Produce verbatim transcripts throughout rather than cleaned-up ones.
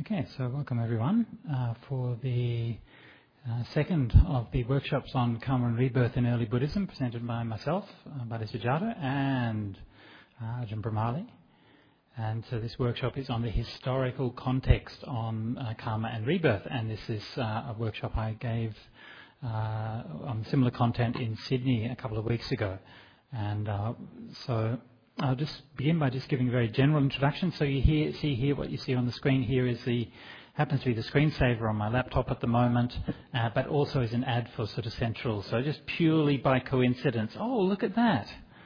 Okay, so welcome everyone uh, for the uh, second of the workshops on Karma and Rebirth in Early Buddhism, presented by myself, uh, Bhaddi Sujato, and uh, Ajahn Brahmali. And so this workshop is on the historical context on uh, Karma and Rebirth, and this is uh, a workshop I gave uh, on similar content in Sydney a couple of weeks ago. And uh, so I'll just begin by just giving a very general introduction. So you hear, see here, what you see on the screen here is the, happens to be the screensaver on my laptop at the moment, uh, but also is an ad for Sutta Central. So just purely by coincidence, oh, look at that.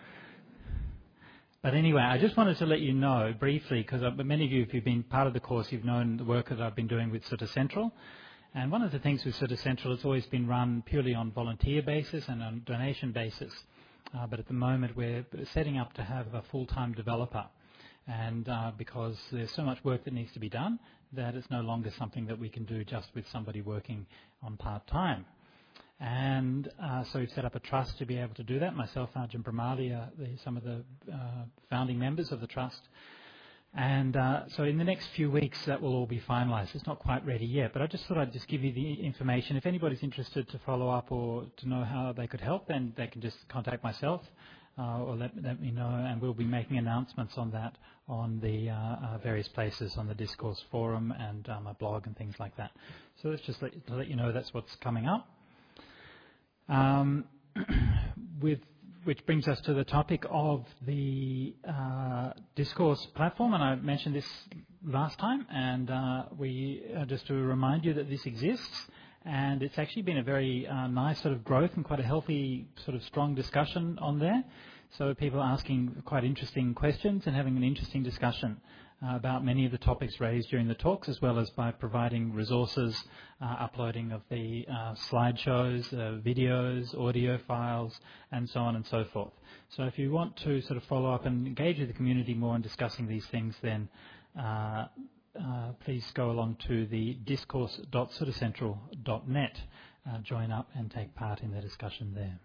But anyway, I just wanted to let you know briefly, because many of you, if you've been part of the course, you've known the work that I've been doing with Sutta Central. And one of the things with Sutta Central, it's always been run purely on volunteer basis and on donation basis. Uh, but at the moment we're setting up to have a full-time developer, and uh, because there's so much work that needs to be done that it's no longer something that we can do just with somebody working on part-time. And uh, so we've set up a trust to be able to do that. Myself, Ajahn Brahmali, are the, some of the uh, founding members of the trust. And uh, so in the next few weeks that will all be finalised. It's not quite ready yet, but I just thought I'd just give you the information. If anybody's interested to follow up or to know how they could help, then they can just contact myself uh, or let, let me know, and we'll be making announcements on that on the uh, uh, various places, on the Discourse forum and uh, my blog and things like that. So let's just let, to let you know that's what's coming up. Um, with which brings us to the topic of the uh, Discourse platform, and I mentioned this last time, and uh, we uh, just to remind you that this exists, and it's actually been a very uh, nice sort of growth and quite a healthy sort of strong discussion on there. So people are asking quite interesting questions and having an interesting discussion uh, about many of the topics raised during the talks, as well as by providing resources, uh, uploading of the uh, slideshows, uh, videos, audio files, and so on and so forth. So if you want to sort of follow up and engage with the community more in discussing these things, then uh, uh, please go along to the discourse dot suttacentral dot net, uh, join up and take part in the discussion there.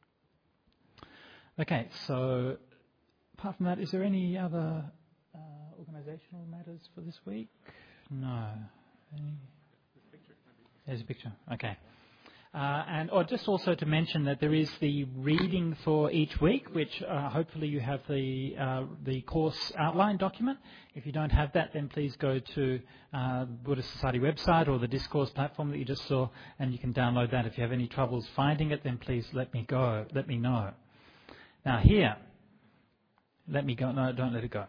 Okay, so apart from that, is there any other uh, organisational matters for this week? No. Any? There's a picture. Okay. Uh, and or just also to mention that there is the reading for each week, which uh, hopefully you have the uh, the course outline document. If you don't have that, then please go to uh, Buddhist Society website or the Discourse platform that you just saw, and you can download that. If you have any troubles finding it, then please let me go. Let me know. Now here, let me go. No, don't let it go.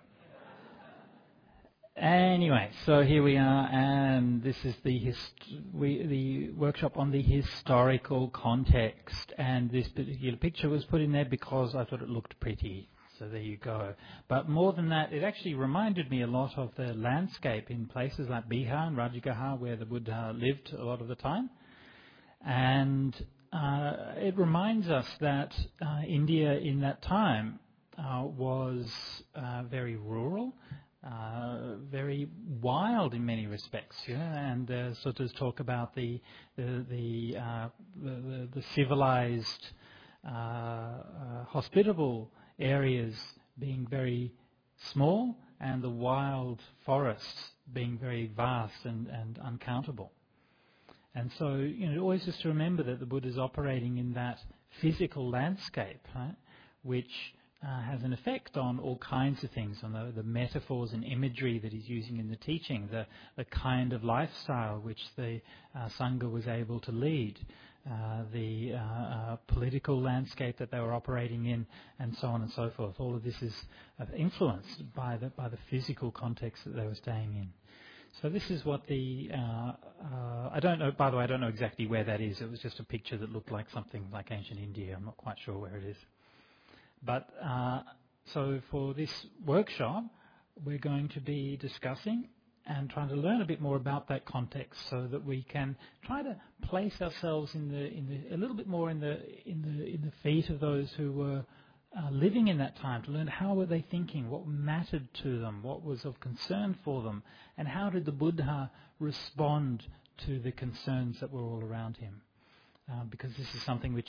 Anyway, so here we are, and this is the hist- we, the workshop on the historical context. And this particular picture was put in there because I thought it looked pretty. So there you go. But more than that, it actually reminded me a lot of the landscape in places like Bihar and Rajagaha, where the Buddha lived a lot of the time. And uh, it reminds us that uh, India in that time uh, was uh, very rural. Uh, very wild in many respects, yeah, and uh, suttas talk about the the the, uh, the, the, the civilized, uh, uh, hospitable areas being very small, and the wild forests being very vast and, and uncountable. And so, you know, always just to remember that the Buddha is operating in that physical landscape, right, which Uh, has an effect on all kinds of things, on the, the metaphors and imagery that he's using in the teaching, the, the kind of lifestyle which the uh, Sangha was able to lead, uh, the uh, uh, political landscape that they were operating in, and so on and so forth. All of this is uh, influenced by the, by the physical context that they were staying in. So this is what the, uh, uh, I don't know, by the way, I don't know exactly where that is. It was just a picture that looked like something like ancient India. I'm not quite sure where it is. But uh, so for this workshop, we're going to be discussing and trying to learn a bit more about that context, so that we can try to place ourselves in the in the a little bit more in the in the in the feet of those who were uh, living in that time, to learn how were they thinking, what mattered to them, what was of concern for them, and how did the Buddha respond to the concerns that were all around him. Uh, because this is something which is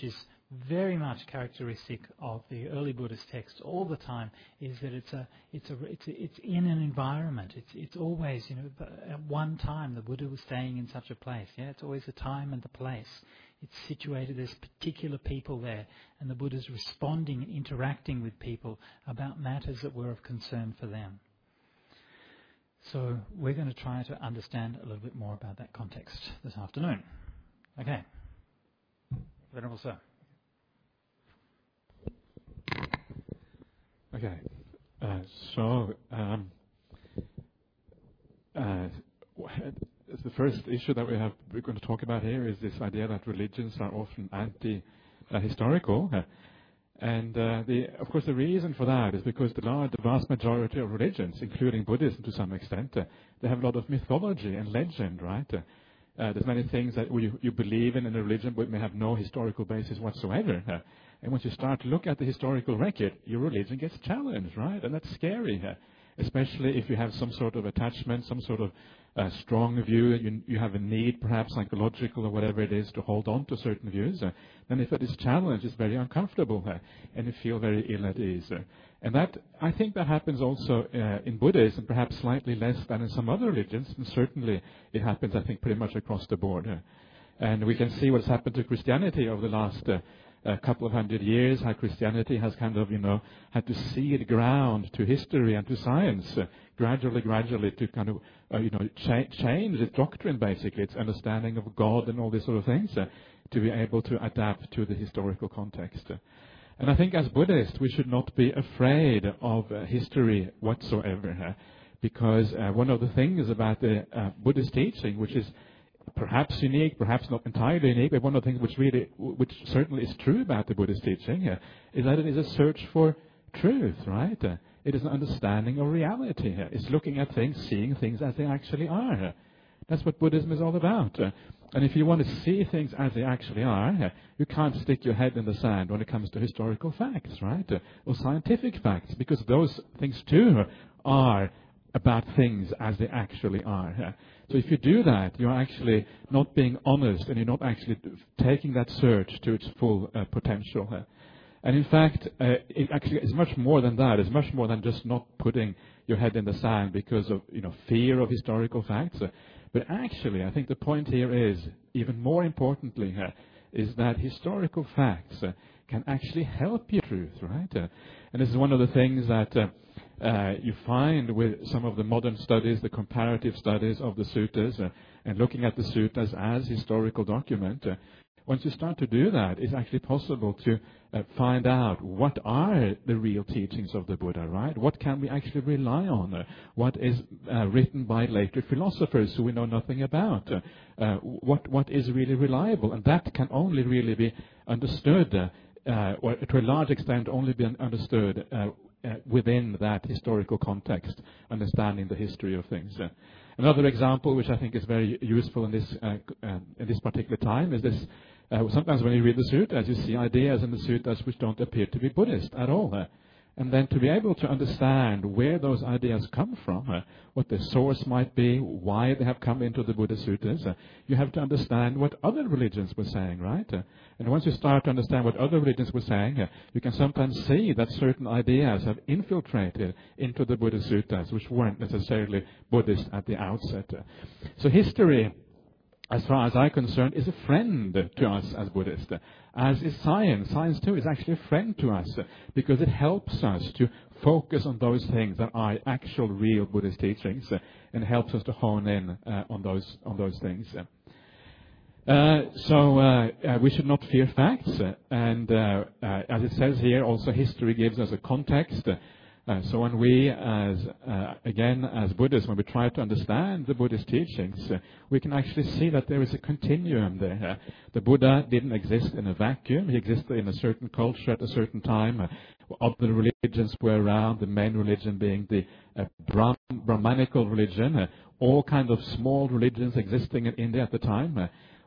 very much characteristic of the early Buddhist texts all the time is that it's a it's a it's a, it's in an environment. It's it's always, you know, at one time the Buddha was staying in such a place. Yeah, it's always the time and the place. It's situated. There's particular people there, and the Buddha's responding and interacting with people about matters that were of concern for them. So we're going to try to understand a little bit more about that context this afternoon. Okay. Venerable Sir. Okay. Uh, so, um, uh, the first issue that we have we're going to talk about here is this idea that religions are often anti-historical. Uh, And uh, the, of course, the reason for that is because the, large, the vast majority of religions, including Buddhism to some extent, uh, they have a lot of mythology and legend, right? Uh, uh, there's many things that you, you believe in in a religion but may have no historical basis whatsoever. Uh, and once you start to look at the historical record, your religion gets challenged, right? And that's scary, uh, especially if you have some sort of attachment, some sort of uh, strong view, you, you have a need, perhaps psychological or whatever it is, to hold on to certain views. Uh, then if it is challenged, it's very uncomfortable, uh, and you feel very ill at ease. Uh, and that, I think that happens also uh, in Buddhism, perhaps slightly less than in some other religions, and certainly it happens, I think, pretty much across the board. Uh, and we can see what's happened to Christianity over the last uh, a couple of hundred years, how Christianity has kind of, you know, had to cede ground to history and to science, uh, gradually, gradually to kind of, uh, you know, cha- change its doctrine, basically, its understanding of God and all these sort of things, uh, to be able to adapt to the historical context. And I think as Buddhists, we should not be afraid of uh, history whatsoever, uh, because uh, one of the things about the uh, Buddhist teaching, which is perhaps unique, perhaps not entirely unique, but one of the things which really, which certainly is true about the Buddhist teaching, uh, is that it is a search for truth, right? Uh, it is an understanding of reality. Uh, it's looking at things, seeing things as they actually are. Uh, that's what Buddhism is all about. Uh, and if you want to see things as they actually are, uh, you can't stick your head in the sand when it comes to historical facts, right? Uh, or scientific facts, because those things too are about things as they actually are. Uh, So if you do that, you're actually not being honest, and you're not actually taking that search to its full uh, potential. Uh, and in fact, uh, it actually is much more than that. It's much more than just not putting your head in the sand because of, you know, fear of historical facts. Uh, but actually, I think the point here is, even more importantly, uh, is that historical facts uh, can actually help you truth, right? Uh, and this is one of the things that Uh, Uh, you find with some of the modern studies, the comparative studies of the suttas, uh, and looking at the suttas as historical document, uh, once you start to do that, it's actually possible to uh, find out what are the real teachings of the Buddha, right? What can we actually rely on? Uh, what is uh, written by later philosophers who we know nothing about? Uh, uh, what what is really reliable? And that can only really be understood, uh, uh, or to a large extent only be understood uh, Uh, within that historical context, understanding the history of things. Uh, another example, which I think is very useful in this uh, uh, in this particular time, is this: uh, sometimes when you read the suttas, you see ideas in the suttas which don't appear to be Buddhist at all. Uh, and then to be able to understand where those ideas come from, uh, what the source might be, why they have come into the Buddha suttas, uh, you have to understand what other religions were saying, right? Uh, and once you start to understand what other religions were saying, uh, you can sometimes see that certain ideas have infiltrated into the Buddha suttas, which weren't necessarily Buddhist at the outset. Uh, so history, as far as I'm concerned, is a friend to us as Buddhists. As is science. Science, too, is actually a friend to us because it helps us to focus on those things that are actual, real Buddhist teachings, and helps us to hone in uh, on those on those things. Uh, so uh, uh, we should not fear facts. And uh, uh, as it says here, also history gives us a context. Uh, so when we, as uh, again, as Buddhists, when we try to understand the Buddhist teachings, uh, we can actually see that there is a continuum there. Uh, the Buddha didn't exist in a vacuum. He existed in a certain culture at a certain time. Uh, other religions were around, the main religion being the uh, Brahm- Brahmanical religion. Uh, all kind of small religions existing in India at the time. Uh,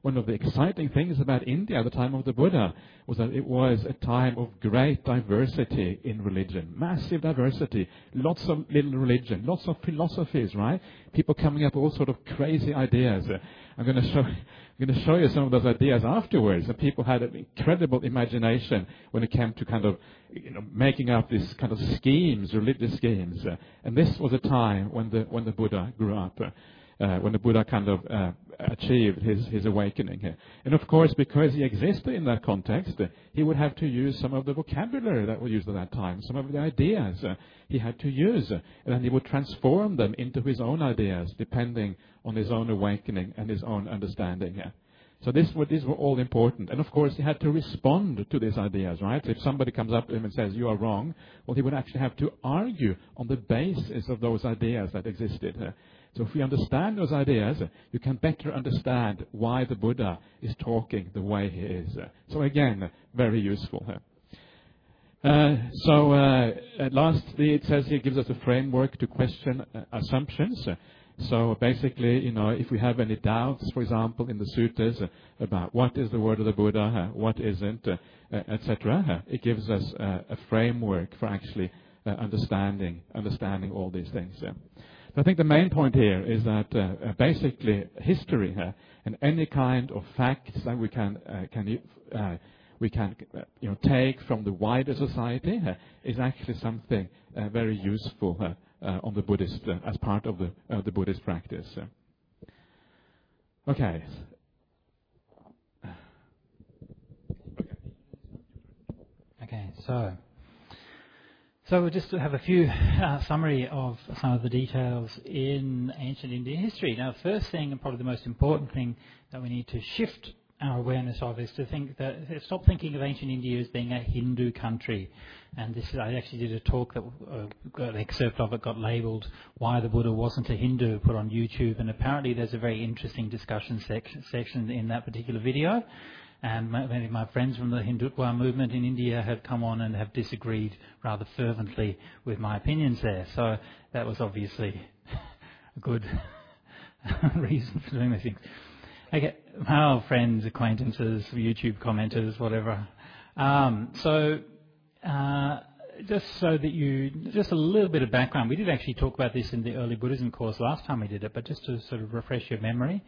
one of the exciting things about India at the time of the Buddha was that it was a time of great diversity in religion, massive diversity, lots of little religion, lots of philosophies, right? People coming up with all sort of crazy ideas. Uh, I'm going to show. I'm going to show you some of those ideas afterwards. And people had an incredible imagination when it came to kind of, you know, making up these kind of schemes, religious schemes. Uh, and this was a time when the when the Buddha grew up, uh, uh, when the Buddha kind of uh, achieved his his awakening. Uh, and of course, because he existed in that context, uh, he would have to use some of the vocabulary that was used at that time, some of the ideas uh, he had to use, uh, and then he would transform them into his own ideas, depending on his own awakening and his own understanding. Yeah. So this were, these were all important. And of course, he had to respond to these ideas, right? So if somebody comes up to him and says, you are wrong, well, he would actually have to argue on the basis of those ideas that existed. Uh, so if we understand those ideas, uh, you can better understand why the Buddha is talking the way he is. Uh, so again, uh, very useful. Uh, uh, so uh, lastly, it says he gives us a framework to question uh, assumptions. Uh, So basically, you know, if we have any doubts, for example, in the suttas uh, about what is the word of the Buddha, uh, what isn't, uh, uh, et cetera, uh, it gives us uh, a framework for actually uh, understanding understanding all these things. Uh. So I think the main point here is that uh, uh, basically history uh, and any kind of facts that we can uh, can uh, we can uh, you know take from the wider society uh, is actually something uh, very useful. Uh, Uh, on the Buddhist, uh, as part of the uh, the Buddhist practice. Uh. Okay. Okay, so so we'll just have a few uh, summary of some of the details in ancient Indian history. Now, the first thing, and probably the most important thing that we need to shift our awareness of, is to think that stop thinking of ancient India as being a Hindu country. And this is, I actually did a talk that uh, got an excerpt of it, got labelled "Why the Buddha Wasn't a Hindu," put on YouTube, and apparently there's a very interesting discussion section, section in that particular video. And many of my friends from the Hindutva movement in India have come on and have disagreed rather fervently with my opinions there. So that was obviously a good reason for doing these things. Okay, well, friends, acquaintances, YouTube commenters, whatever. Um, so, uh, just so that you, just a little bit of background. We did actually talk about this in the early Buddhism course last time we did it, but just to sort of refresh your memory.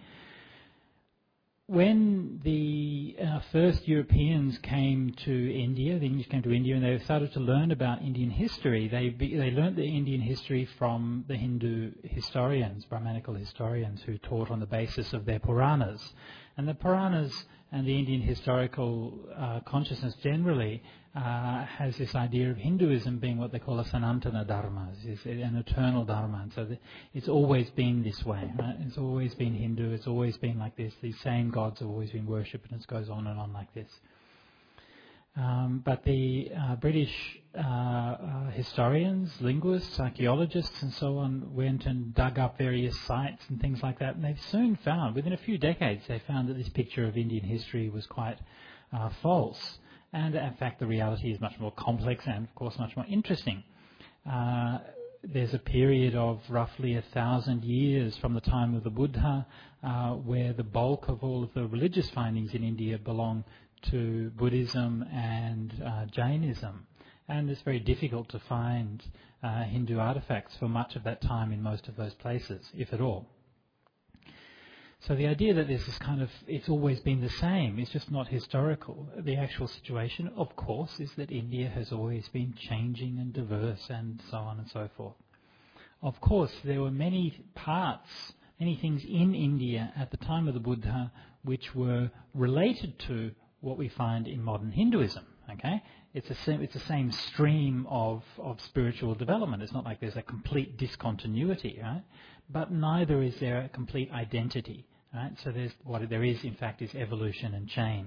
When the uh, first Europeans came to India, the English came to India, and they started to learn about Indian history, they be, they learned the Indian history from the Hindu historians, Brahmanical historians, who taught on the basis of their Puranas. And the Puranas and the Indian historical uh, consciousness generally uh, has this idea of Hinduism being what they call a Sanatana Dharma, it's an eternal Dharma. And so the, it's always been this way, right? It's always been Hindu, it's always been like this. These same gods have always been worshipped, and it goes on and on like this. Um, but the uh, British uh, uh, historians, linguists, archaeologists and so on went and dug up various sites and things like that, and they soon found, within a few decades, they found that this picture of Indian history was quite uh, false. And in fact, the reality is much more complex and, of course, much more interesting. Uh, there's a period of roughly a thousand years from the time of the Buddha uh, where the bulk of all of the religious findings in India belong to Buddhism and uh, Jainism. And it's very difficult to find uh, Hindu artifacts for much of that time in most of those places, if at all. So the idea that this is kind of, it's always been the same, is just not historical. The actual situation, of course, is that India has always been changing and diverse and so on and so forth. Of course, there were many parts, many things in India at the time of the Buddha which were related to what we find in modern Hinduism. Okay, it's a it's the same stream of of spiritual development. It's not like there's a complete discontinuity, right? But neither is there a complete identity, right? So there's what there is, in fact, is evolution and change.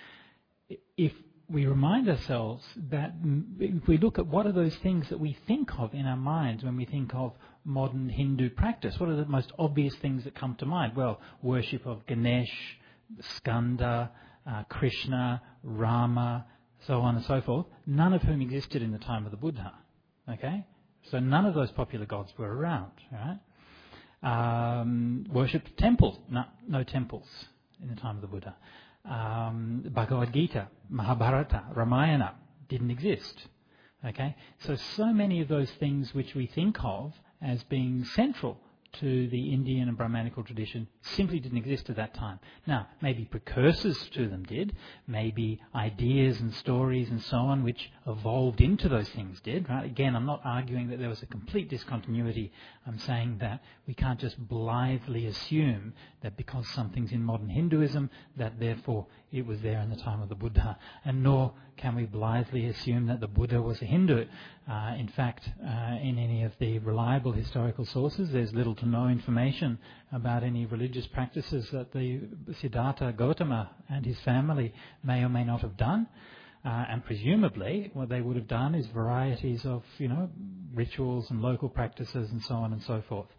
If we remind ourselves that if we look at what are those things that we think of in our minds when we think of modern Hindu practice, what are the most obvious things that come to mind? Well, worship of Ganesh, Skanda, uh, Krishna, Rama, so on and so forth, none of whom existed in the time of the Buddha. Okay? So none of those popular gods were around, right? Um, worshipped temples, no, no temples. in the time of the Buddha. Um, Bhagavad Gita, Mahabharata, Ramayana didn't exist. Okay, so so many of those things which we think of as being central to the Indian and Brahmanical tradition simply didn't exist at that time. Now, maybe precursors to them did, maybe ideas and stories and so on which evolved into those things did, right? Again, I'm not arguing that there was a complete discontinuity. I'm saying that we can't just blithely assume that because something's in modern Hinduism, that therefore it was there in the time of the Buddha, and nor can we blithely assume that the Buddha was a Hindu. Uh, in fact, uh, in any of the reliable historical sources, there's little to no information about any religious practices that the Siddhartha Gautama and his family may or may not have done. Uh, and presumably, what they would have done is varieties of, you know, rituals and local practices and so on and so forth.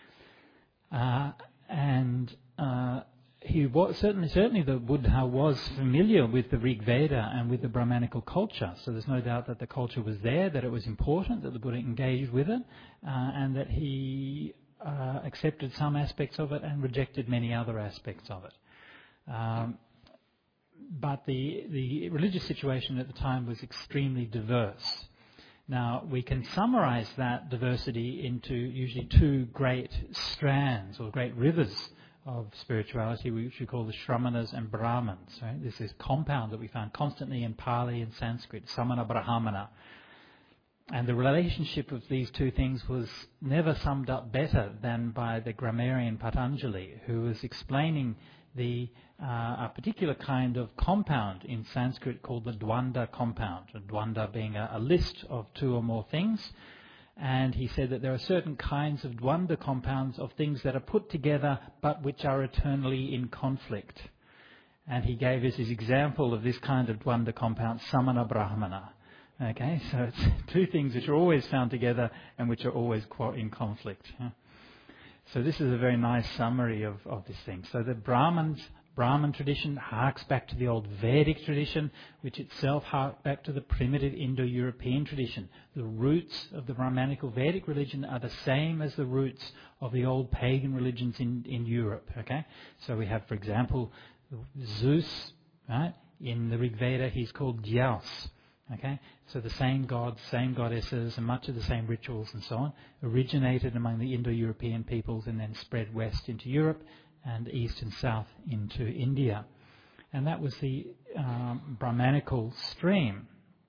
Uh, and uh, he was certainly, certainly the Buddha was familiar with the Rig Veda and with the Brahmanical culture. So there's no doubt that the culture was there, that it was important, that the Buddha engaged with it, uh, and that he uh, accepted some aspects of it and rejected many other aspects of it. Um, but the the religious situation at the time was extremely diverse. Now, we can summarize that diversity into usually two great strands or great rivers of spirituality, which we call the Shramanas and Brahmans. Right? This is compound that we found constantly in Pali and Sanskrit, Samana Brahmana. And the relationship of these two things was never summed up better than by the grammarian Patanjali, who was explaining the uh, a particular kind of compound in Sanskrit called the Dwanda compound, a Dwanda being a, a list of two or more things. And he said that there are certain kinds of Dwanda compounds of things that are put together but which are eternally in conflict. And he gave us his example of this kind of Dwanda compound, Samana Brahmana. Okay, so it's two things which are always found together and which are always in conflict. Yeah. So this is a very nice summary of, of this thing. So the Brahmans, Brahman tradition harks back to the old Vedic tradition, which itself harked back to the primitive Indo-European tradition. The roots of the Brahmanical Vedic religion are the same as the roots of the old pagan religions in, in Europe. Okay, so we have, for example, Zeus. Right, in the Rig Veda, he's called Dyaus. Okay, so the same gods, same goddesses, and much of the same rituals and so on originated among the Indo-European peoples and then spread west into Europe and east and south into India. And that was the um, Brahmanical stream.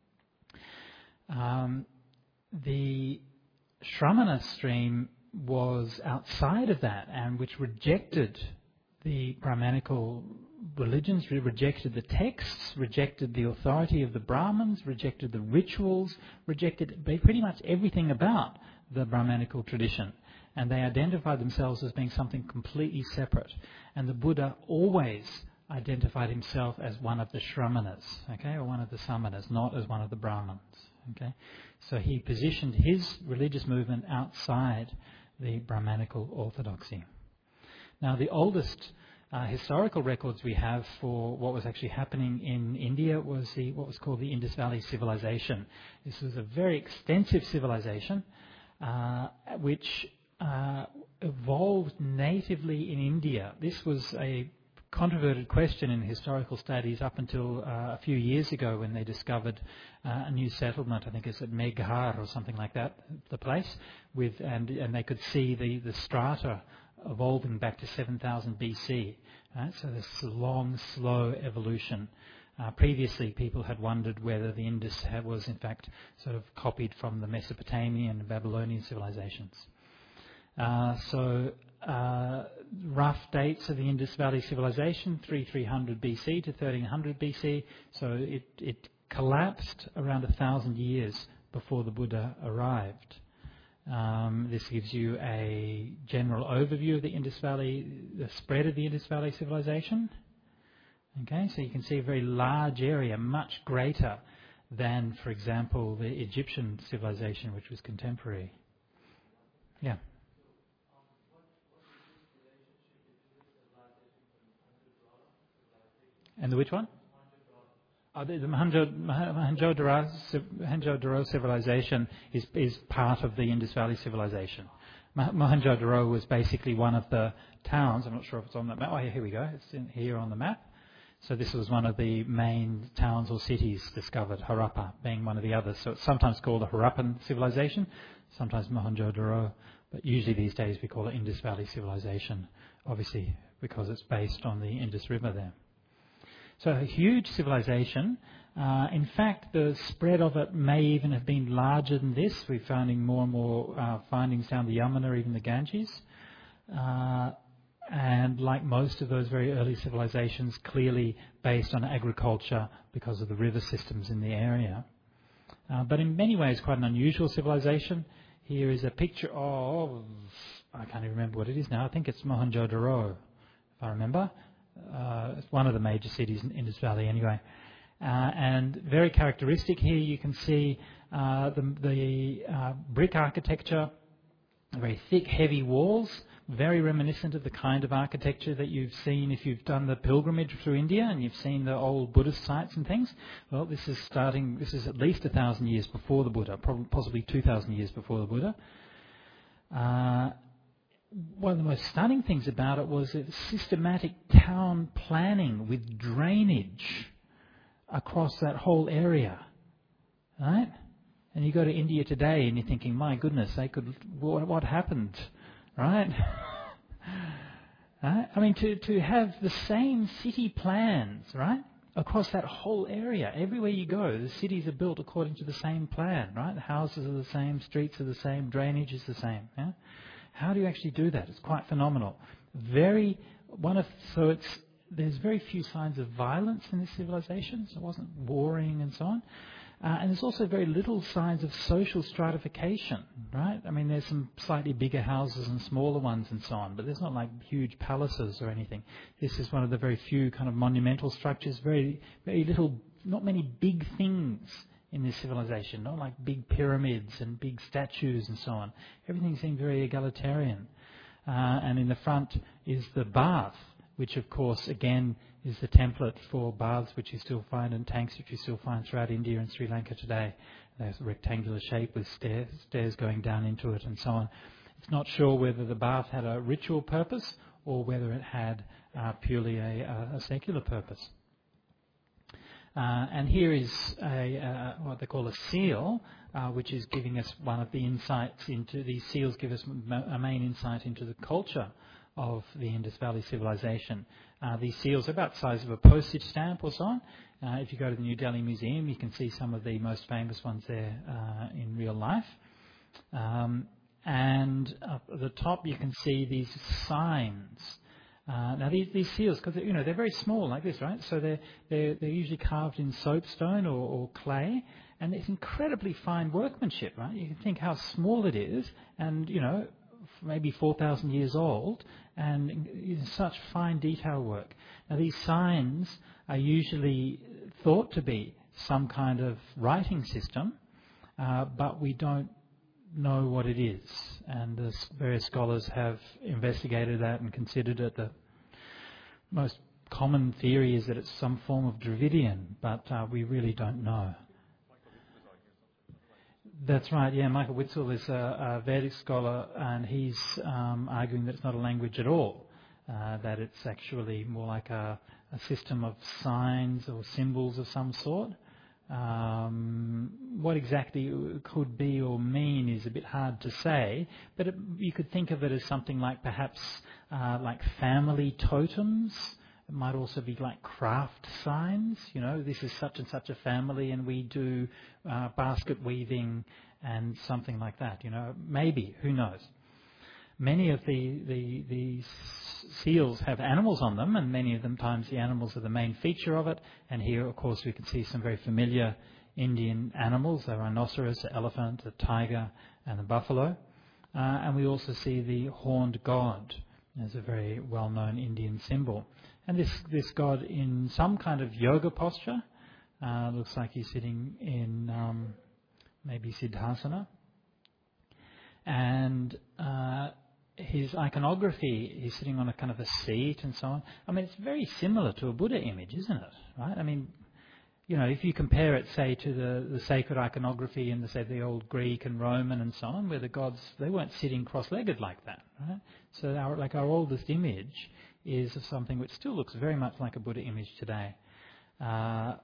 Um, the Shramana stream was outside of that, and which rejected the Brahmanical religions, rejected the texts, rejected the authority of the Brahmins, rejected the rituals, rejected pretty much everything about the Brahmanical tradition. And they identified themselves as being something completely separate. And the Buddha always identified himself as one of the Shramanas, okay, or one of the Samanas, not as one of the Brahmins. Okay, so he positioned his religious movement outside the Brahmanical orthodoxy. Now, the oldest uh, historical records we have for what was actually happening in India was the what was called the Indus Valley Civilization. This was a very extensive civilization uh, which uh, evolved natively in India. This was a controverted question in historical studies up until uh, a few years ago when they discovered uh, a new settlement. I think it's at Meghar or something like that, the place, with and and they could see the, the strata evolving back to seven thousand B C. Right? So this long, slow evolution. Uh, previously, people had wondered whether the Indus had, was in fact sort of copied from the Mesopotamian and Babylonian civilizations. Uh, so uh, rough dates of the Indus Valley Civilization, three three hundred B C to thirteen hundred B C. So it, it collapsed around a thousand years before the Buddha arrived. Um, this gives you a general overview of the Indus Valley, the spread of the Indus Valley Civilization. Okay, so you can see a very large area, much greater than, for example, the Egyptian civilization, which was contemporary. Yeah. And the which one? Oh, the Mohenjo-Daro Mohenjo-Daro civilization is, is part of the Indus Valley civilization. Mah- Mohenjo-daro was basically one of the towns. I'm not sure if it's on that map. Oh, yeah, here we go. It's in here on the map. So this was one of the main towns or cities discovered, Harappa being one of the others. So it's sometimes called a Harappan civilization, sometimes Mohenjo-daro, but usually these days we call it Indus Valley civilization, obviously because it's based on the Indus River there. So a huge civilization. Uh, in fact, the spread of it may even have been larger than this. We're finding more and more uh, findings down the Yamuna, even the Ganges. Uh, and like most of those very early civilizations, clearly based on agriculture because of the river systems in the area. Uh, but in many ways, quite an unusual civilization. Here is a picture of, I can't even remember what it is now. I think it's Mohenjo-daro, if I remember. Uh, it's one of the major cities in Indus Valley anyway. Uh, and very characteristic here, you can see uh, the, the uh, brick architecture, very thick, heavy walls, very reminiscent of the kind of architecture that you've seen if you've done the pilgrimage through India and you've seen the old Buddhist sites and things. Well, this is starting, this is at least a thousand years before the Buddha, probably possibly two thousand years before the Buddha. Uh, One of the most stunning things about it was its systematic town planning with drainage across that whole area, right? And you go to India today and you're thinking, my goodness, they could, what, what happened, right? Right? I mean, to, to have the same city plans, right, across that whole area, everywhere you go, the cities are built according to the same plan, right? The houses are the same, streets are the same, drainage is the same, yeah? How do you actually do that? It's quite phenomenal. Very, one of, so it's, there's very few signs of violence in this civilization, so it wasn't warring and so on. Uh, and there's also very little signs of social stratification, right? I mean, there's some slightly bigger houses and smaller ones and so on, but there's not like huge palaces or anything. This is one of the very few kind of monumental structures, very, very little, not many big things in this civilization, not like big pyramids and big statues and so on. Everything seemed very egalitarian. Uh, and in the front is the bath, which of course, again, is the template for baths which you still find and tanks which you still find throughout India and Sri Lanka today. There's a rectangular shape with stairs, stairs going down into it and so on. It's not sure whether the bath had a ritual purpose or whether it had uh, purely a, a secular purpose. Uh, and here is a, uh, what they call a seal, uh, which is giving us one of the insights into, these seals give us a main insight into the culture of the Indus Valley civilization. Uh, these seals are about the size of a postage stamp or so on. Uh, if you go to the New Delhi Museum, you can see some of the most famous ones there uh, in real life. Um, and up at the top you can see these signs. Uh, now these, these seals, because you know they're very small like this, right? So they're they're, they're usually carved in soapstone or, or clay, and it's incredibly fine workmanship, right? You can think how small it is, and you know maybe four thousand years old, and in such fine detail work. Now these signs are usually thought to be some kind of writing system, uh, but we don't know what it is, and the various scholars have investigated that and considered it. The most common theory is that it's some form of Dravidian, but uh, we really don't know. That's right, yeah. Michael Witzel is a, a Vedic scholar, and he's um, arguing that it's not a language at all, uh, that it's actually more like a, a system of signs or symbols of some sort. Um, what exactly it could be or mean is a bit hard to say, but it, you could think of it as something like perhaps uh, like family totems. It might also be like craft signs. You know, this is such and such a family, and we do uh, basket weaving and something like that. You know, maybe, who knows? Many of the, the, the seals have animals on them, and many of them times the animals are the main feature of it. And here, of course, we can see some very familiar Indian animals, the rhinoceros, the elephant, the tiger, and the buffalo. Uh, and we also see the horned god as a very well-known Indian symbol. And this, this god in some kind of yoga posture. Uh, looks like he's sitting in um, maybe Siddhasana. And uh, his iconography, he's sitting on a kind of a seat and so on. I mean, it's very similar to a Buddha image, isn't it? Right? I mean, you know, if you compare it, say, to the, the sacred iconography in, the, say, the old Greek and Roman and so on, where the gods, they weren't sitting cross-legged like that, right? So our, like our oldest image is of something which still looks very much like a Buddha image today. Uh,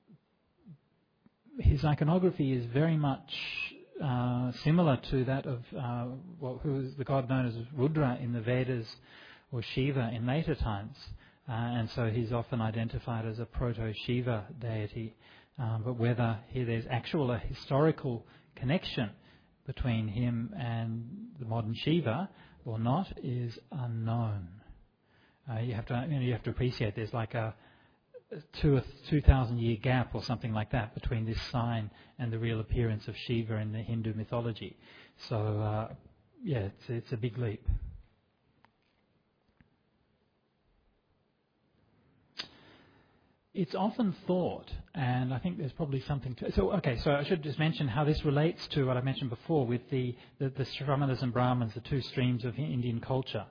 his iconography is very much uh, similar to that of uh, well, who is the god known as Rudra in the Vedas, or Shiva in later times. Uh, and so he's often identified as a proto-Shiva deity. Um, but whether he, there's actual a historical connection between him and the modern Shiva or not is unknown. Uh, you have to you, know, you have to appreciate there's like a two a two thousand year gap or something like that between this sign and the real appearance of Shiva in the Hindu mythology. So uh, yeah, it's it's a big leap. It's often thought, and I think there's probably something to... So, okay, so I should just mention how this relates to what I mentioned before with the, the, the Shamanas and Brahmins, the two streams of Indian culture.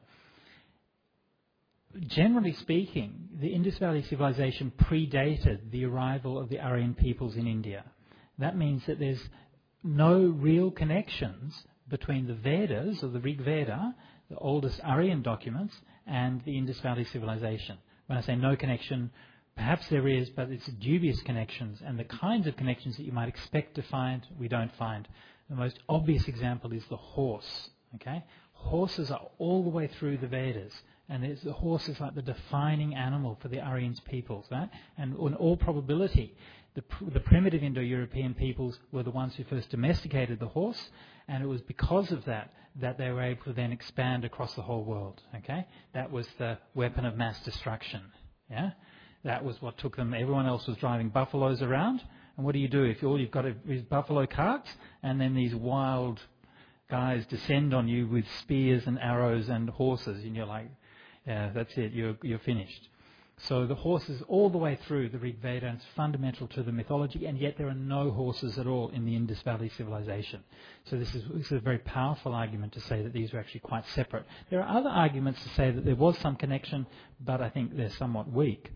Generally speaking, the Indus Valley civilization predated the arrival of the Aryan peoples in India. That means that there's no real connections between the Vedas, or the Rig Veda, the oldest Aryan documents, and the Indus Valley civilization. When I say no connection... Perhaps there is, but it's dubious connections, and the kinds of connections that you might expect to find, we don't find. The most obvious example is the horse. Okay, horses are all the way through the Vedas, and it's, the horse is like the defining animal for the Aryan peoples. Right? And in all probability, the, pr- the primitive Indo-European peoples were the ones who first domesticated the horse, and it was because of that that they were able to then expand across the whole world. Okay, that was the weapon of mass destruction. Yeah. That was what took them. Everyone else was driving buffaloes around. And what do you do if all you've got is buffalo carts and then these wild guys descend on you with spears and arrows and horses, and you're like, yeah, that's it, you're, you're finished. So the horses all the way through the Rig Veda, and it's fundamental to the mythology, and yet there are no horses at all in the Indus Valley civilization. So this is, this is a very powerful argument to say that these are actually quite separate. There are other arguments to say that there was some connection, but I think they're somewhat weak.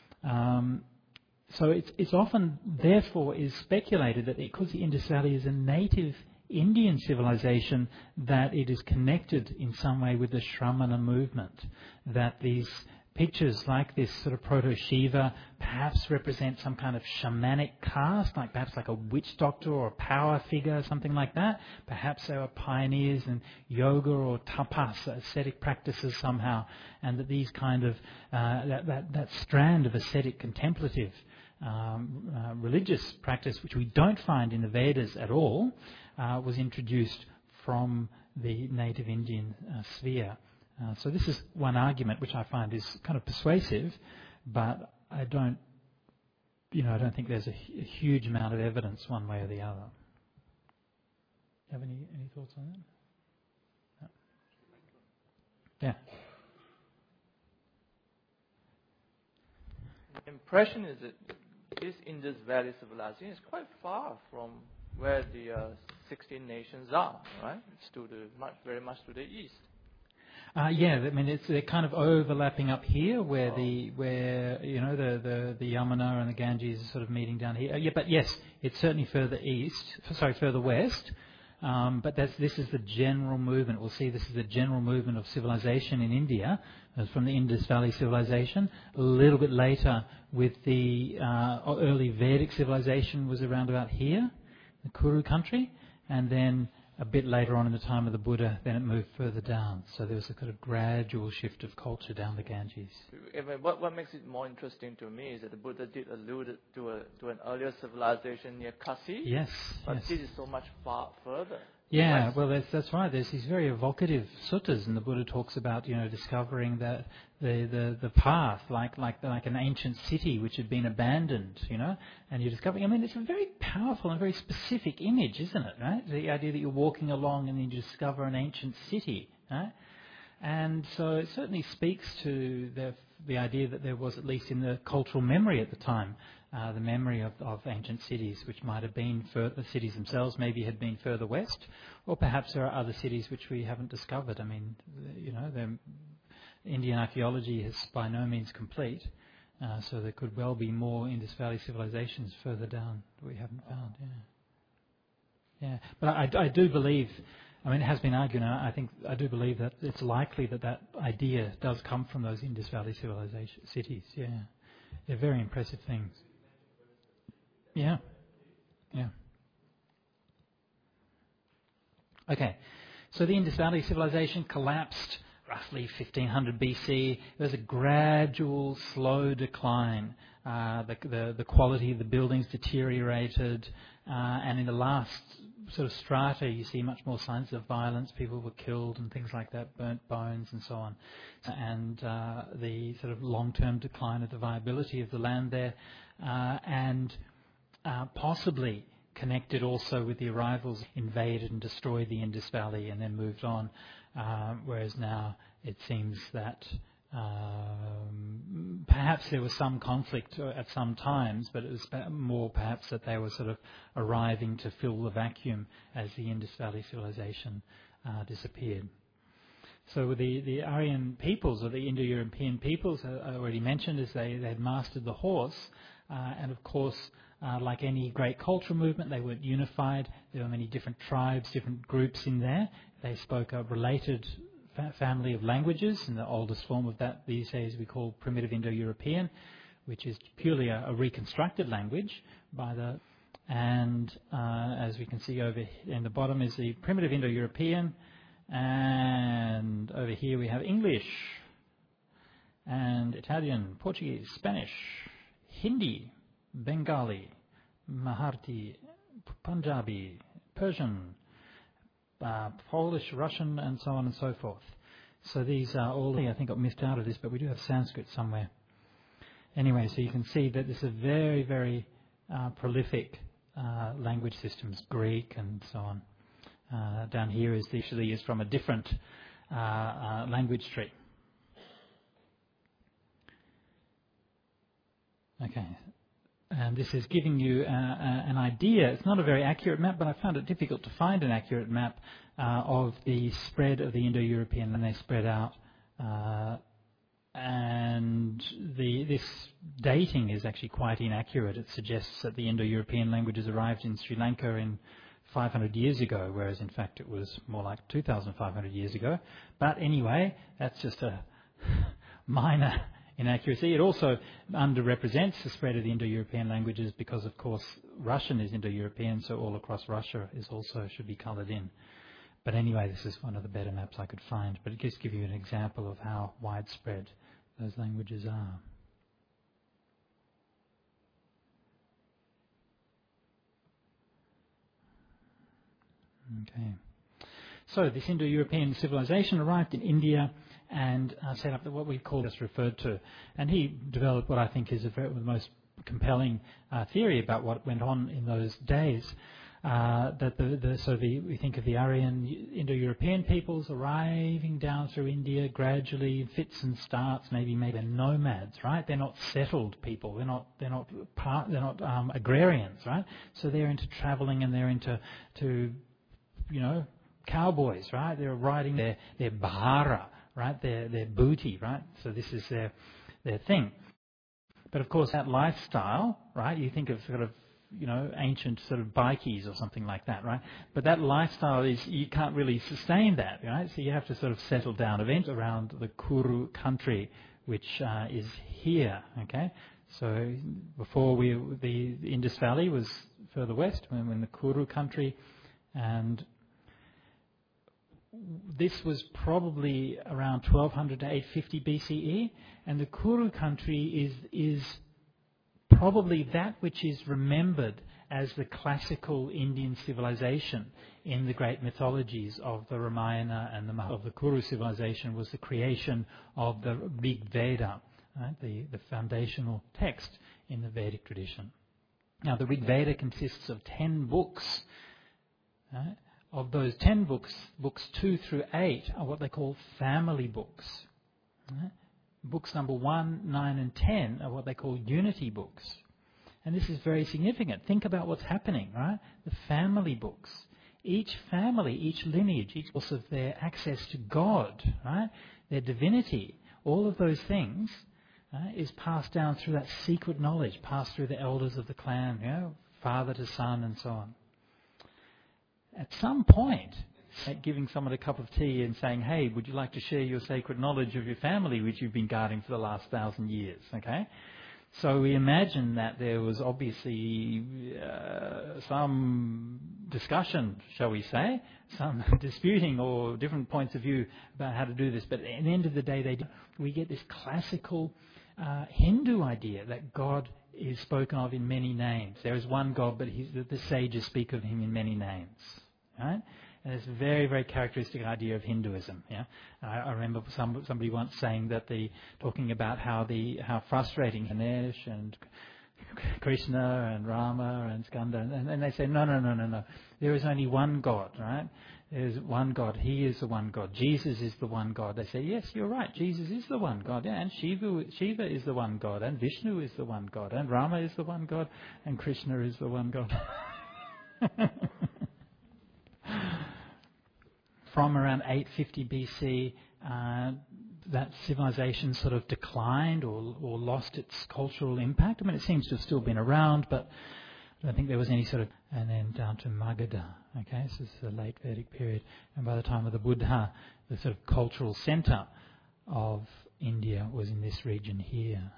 Um, so it's, it's often, therefore, is speculated that because the Indus Valley is a native Indian civilization, that it is connected in some way with the Shramana movement, that these pictures like this sort of proto-Shiva perhaps represent some kind of shamanic caste, like perhaps like a witch doctor or a power figure, something like that. Perhaps they were pioneers in yoga or tapas, ascetic practices somehow, and that these kind of, uh, that, that, that strand of ascetic contemplative um, uh, religious practice, which we don't find in the Vedas at all, uh, was introduced from the native Indian uh, sphere. Uh, so this is one argument which I find is kind of persuasive, but I don't, you know, I don't think there's a, a huge amount of evidence one way or the other. Do you have any, any thoughts on that? No. Yeah. The impression is that this Indus Valley civilization is quite far from where the uh, sixteen nations are, right? It's to the much, very much to the east. Uh, yeah, I mean it's they're kind of overlapping up here, where oh. the where you know the, the, the Yamuna and the Ganges are sort of meeting down here. Uh, yeah, but yes, it's certainly further east. Sorry, further west. Um, but that's this is the general movement. We'll see this is the general movement of civilization in India, uh, from the Indus Valley civilization. A little bit later, with the uh, early Vedic civilization, was around about here, the Kuru country, and then a bit later on in the time of the Buddha, then it moved further down. So there was a kind of gradual shift of culture down the Ganges. What, what makes it more interesting to me is that the Buddha did allude to, a, to an earlier civilization near Kasi. Yes. But yes. this is so much far further. Yeah, west. well, that's, that's right. There's these very evocative suttas, and the Buddha talks about, you know, discovering the the, the, the path, like like like an ancient city which had been abandoned, you know, and you're discovering. I mean, it's a very powerful and very specific image, isn't it? Right? The idea that you're walking along and then you discover an ancient city, right? And so it certainly speaks to the the idea that there was, at least in the cultural memory at the time, Uh, the memory of, of ancient cities, which might have been further, the cities themselves maybe had been further west, or perhaps there are other cities which we haven't discovered. I mean, you know, the Indian archaeology is by no means complete, Uh, so there could well be more Indus Valley civilizations further down that we haven't found. Yeah, yeah. But I, I do believe. I mean, it has been argued, and I think I do believe that it's likely that that idea does come from those Indus Valley civilization cities. Yeah, they're very impressive things. Yeah, yeah. Okay, so the Indus Valley civilization collapsed roughly fifteen hundred B C. There was a gradual, slow decline. Uh, the, the the quality of the buildings deteriorated, uh, and in the last sort of strata, you see much more signs of violence. People were killed and things like that, burnt bones and so on, and uh, the sort of long-term decline of the viability of the land there, uh, and uh, possibly connected also with the arrivals, invaded and destroyed the Indus Valley and then moved on, uh, whereas now it seems that um, perhaps there was some conflict at some times, but it was more perhaps that they were sort of arriving to fill the vacuum as the Indus Valley civilization uh, disappeared. So the, the Aryan peoples, or the Indo-European peoples, uh, I already mentioned, is they, they had mastered the horse, uh, and of course, uh, like any great cultural movement, they weren't unified. There were many different tribes, different groups in there. They spoke a related fa- family of languages, and the oldest form of that these days we call Primitive Indo-European, which is purely a, a reconstructed language by the. And uh, as we can see over in the bottom is the Primitive Indo-European. And over here we have English and Italian, Portuguese, Spanish, Hindi, Bengali, Marathi, Punjabi, Persian, uh, Polish, Russian, and so on and so forth. So these are all, I think got missed out of this, but we do have Sanskrit somewhere. Anyway, so you can see that this is very, very uh, prolific uh, language systems, Greek and so on. Uh, down here is actually is from a different uh, uh, language tree. Okay, and this is giving you uh, uh, an idea. It's not a very accurate map, but I found it difficult to find an accurate map uh, of the spread of the Indo-European, and they spread out. Uh, and the, this dating is actually quite inaccurate. It suggests that the Indo-European languages arrived in Sri Lanka in five hundred years ago, whereas in fact it was more like two thousand five hundred years ago. But anyway, that's just a minor inaccuracy. It also underrepresents the spread of the Indo-European languages because, of course, Russian is Indo-European, so all across Russia is also should be coloured in. But anyway, this is one of the better maps I could find, but it just gives you an example of how widespread those languages are. Okay. So this Indo-European civilization arrived in India and uh, set up what we call just referred to. And he developed what I think is a very, the most compelling uh, theory about what went on in those days. Uh, that the, the, so the, we think of the Aryan Indo-European peoples arriving down through India gradually, fits and starts. Maybe maybe they're nomads, right? They're not settled people. They're not they're not part, they're not um, agrarians, right? So they're into travelling and they're into to you know, cowboys, right? They're riding their, their bahara, right? Their, their booty, right? So this is their, their thing. But of course that lifestyle, right? You think of sort of, you know, ancient sort of bikies or something like that, right? But that lifestyle is, you can't really sustain that, right? So you have to sort of settle down event around the Kuru country, which uh, is here, okay? So before we, the, the Indus Valley was further west, when, when the Kuru country, and this was probably around twelve hundred to eight fifty B C E, and the Kuru country is is probably that which is remembered as the classical Indian civilization in the great mythologies of the Ramayana and the Mahabharata. Of the Kuru civilization was the creation of the Rig Veda, right? the, the foundational text in the Vedic tradition. Now the Rig Veda consists of ten books. Right? Of those ten books, books two through eight are what they call family books. Right? Books number one, nine and ten are what they call unity books. And this is very significant. Think about what's happening, right? The family books. Each family, each lineage, each source of their access to God, right? Their divinity, all of those things uh, is passed down through that secret knowledge, passed through the elders of the clan, you know, father to son and so on. At some point, at giving someone a cup of tea and saying, hey, would you like to share your sacred knowledge of your family which you've been guarding for the last thousand years, okay? So we imagine that there was obviously uh, some discussion, shall we say, some disputing or different points of view about how to do this. But at the end of the day, they do, we get this classical uh, Hindu idea that God is spoken of in many names. There is one God, but he's, the sages speak of him in many names, right? And it's a very, very characteristic idea of Hinduism. Yeah, I, I remember some, somebody once saying that the talking about how the how frustrating Ganesh and Krishna and Rama and Skanda, and, and they say no, no, no, no, no. There is only one God, right? There is one God. He is the one God. Jesus is the one God. They say yes, you're right. Jesus is the one God. Yeah, and Shiva, Shiva is the one God, and Vishnu is the one God, and Rama is the one God, and Krishna is the one God. From around eight fifty B C, uh, that civilization sort of declined or, or lost its cultural impact. I mean, it seems to have still been around, but I don't think there was any sort of... And then down to Magadha, okay, this is the late Vedic period. And by the time of the Buddha, the sort of cultural centre of India was in this region here.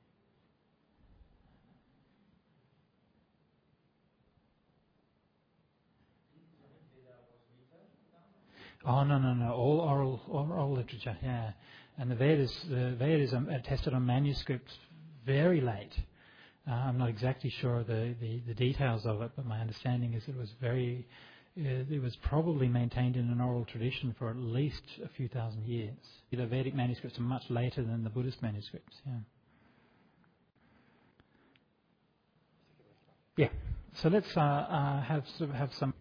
Oh, no, no, no. All oral, oral literature, yeah. And the Vedas, the Vedas are attested on manuscripts very late. Uh, I'm not exactly sure the, the, the details of it, but my understanding is it was very, uh, it was probably maintained in an oral tradition for at least a few thousand years. The Vedic manuscripts are much later than the Buddhist manuscripts, yeah. Yeah. So let's uh, uh, have sort of have some...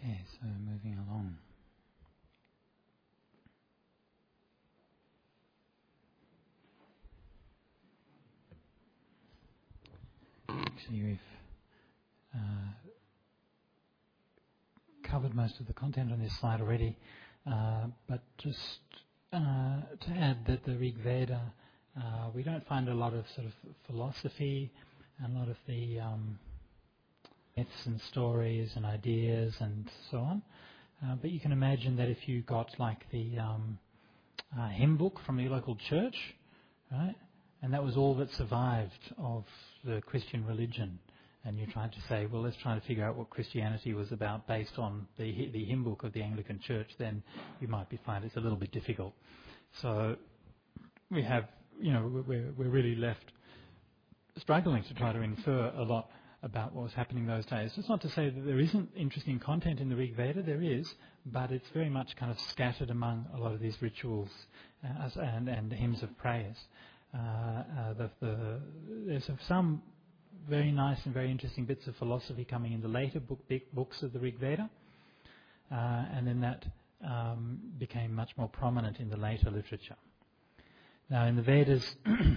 Okay, so moving along. Actually, we've uh, covered most of the content on this slide already, uh, but just uh, to add that the Rig Veda, uh, we don't find a lot of sort of philosophy and a lot of the um, myths and stories and ideas and so on. Uh, but you can imagine that if you got like the um, uh, hymn book from your local church, right, and that was all that survived of the Christian religion, and you tried to say, well, let's try to figure out what Christianity was about based on the the hymn book of the Anglican Church, then you might be find it's a little bit difficult. So we have, you know, we're we're really left struggling to try to infer a lot about what was happening those days. It's not to say that there isn't interesting content in the Rig Veda, there is, but it's very much kind of scattered among a lot of these rituals uh, and, and hymns of praise. Uh, uh, the, the, there's some very nice and very interesting bits of philosophy coming in the later book, big books of the Rig Veda, uh, and then that um, became much more prominent in the later literature. Now in the Vedas,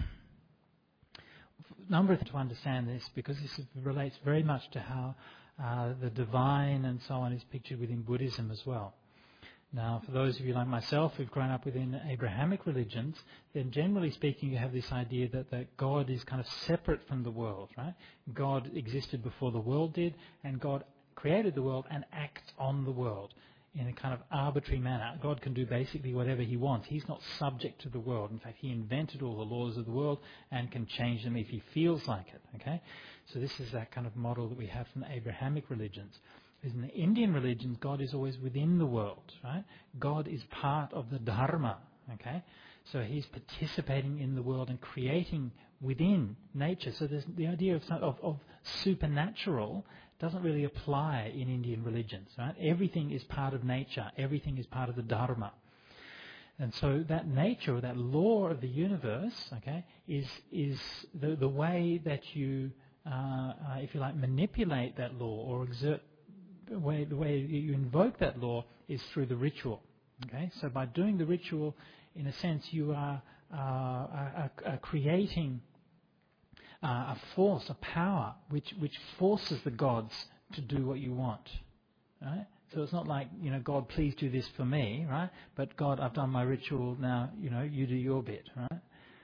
number of things to understand this, because this relates very much to how uh, the divine and so on is pictured within Buddhism as well. Now, for those of you like myself who've grown up within Abrahamic religions, then generally speaking you have this idea that, that God is kind of separate from the world, right? God existed before the world did, and God created the world and acts on the world in a kind of arbitrary manner. God can do basically whatever he wants. He's not subject to the world. In fact, he invented all the laws of the world and can change them if he feels like it. Okay, so this is that kind of model that we have from the Abrahamic religions. In the Indian religions, God is always within the world, right? God is part of the Dharma, okay? So he's participating in the world and creating within nature. So there's the idea of, of, of supernatural doesn't really apply in Indian religions, right? Everything is part of nature. Everything is part of the Dharma. And so that nature, or that law of the universe, okay, is is the, the way that you, uh, uh, if you like, manipulate that law or exert The way, the way you invoke that law is through the ritual. Okay, so by doing the ritual, in a sense, you are, uh, are, are creating uh, a force, a power, which which forces the gods to do what you want. Right? So it's not like, you know, God, please do this for me, right? But God, I've done my ritual. Now, you know, you do your bit, right?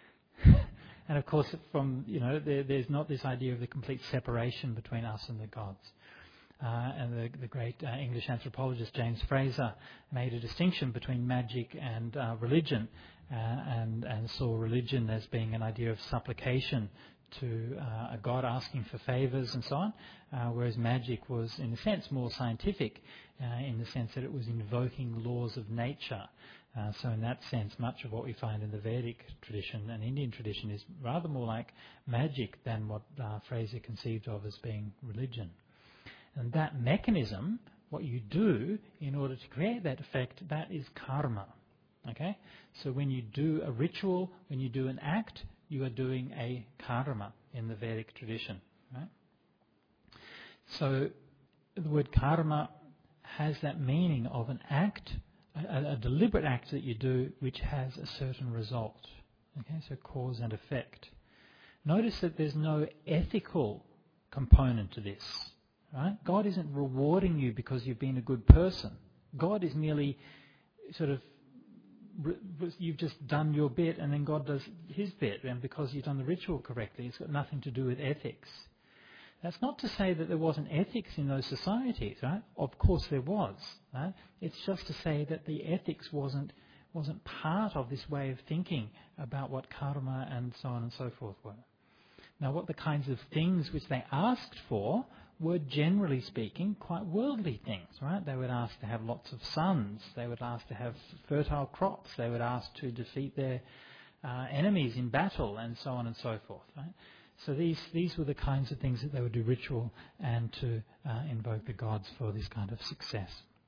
And of course, from you know, there, there's not this idea of the complete separation between us and the gods. Uh, and the, the great uh, English anthropologist James Fraser made a distinction between magic and uh, religion, uh, and, and saw religion as being an idea of supplication to uh, a god asking for favours and so on, uh, whereas magic was, in a sense, more scientific, uh, in the sense that it was invoking laws of nature. Uh, so in that sense, much of what we find in the Vedic tradition and Indian tradition is rather more like magic than what uh, Fraser conceived of as being religion. And that mechanism, what you do in order to create that effect, that is karma. Okay? So when you do a ritual, when you do an act, you are doing a karma in the Vedic tradition. Right? So the word karma has that meaning of an act, a, a deliberate act that you do which has a certain result. Okay? So cause and effect. Notice that there's no ethical component to this. Right? God isn't rewarding you because you've been a good person. God is merely sort of, you've just done your bit and then God does his bit, and because you've done the ritual correctly, it's got nothing to do with ethics. That's not to say that there wasn't ethics in those societies, right? Of course there was. Right? It's just to say that the ethics wasn't wasn't part of this way of thinking about what karma and so on and so forth were. Now, what the kinds of things which they asked for were, generally speaking, quite worldly things, right? They would ask to have lots of sons. They would ask to have fertile crops. They would ask to defeat their uh, enemies in battle, and so on and so forth, right? So these these were the kinds of things that they would do ritual and to uh, invoke the gods for this kind of success.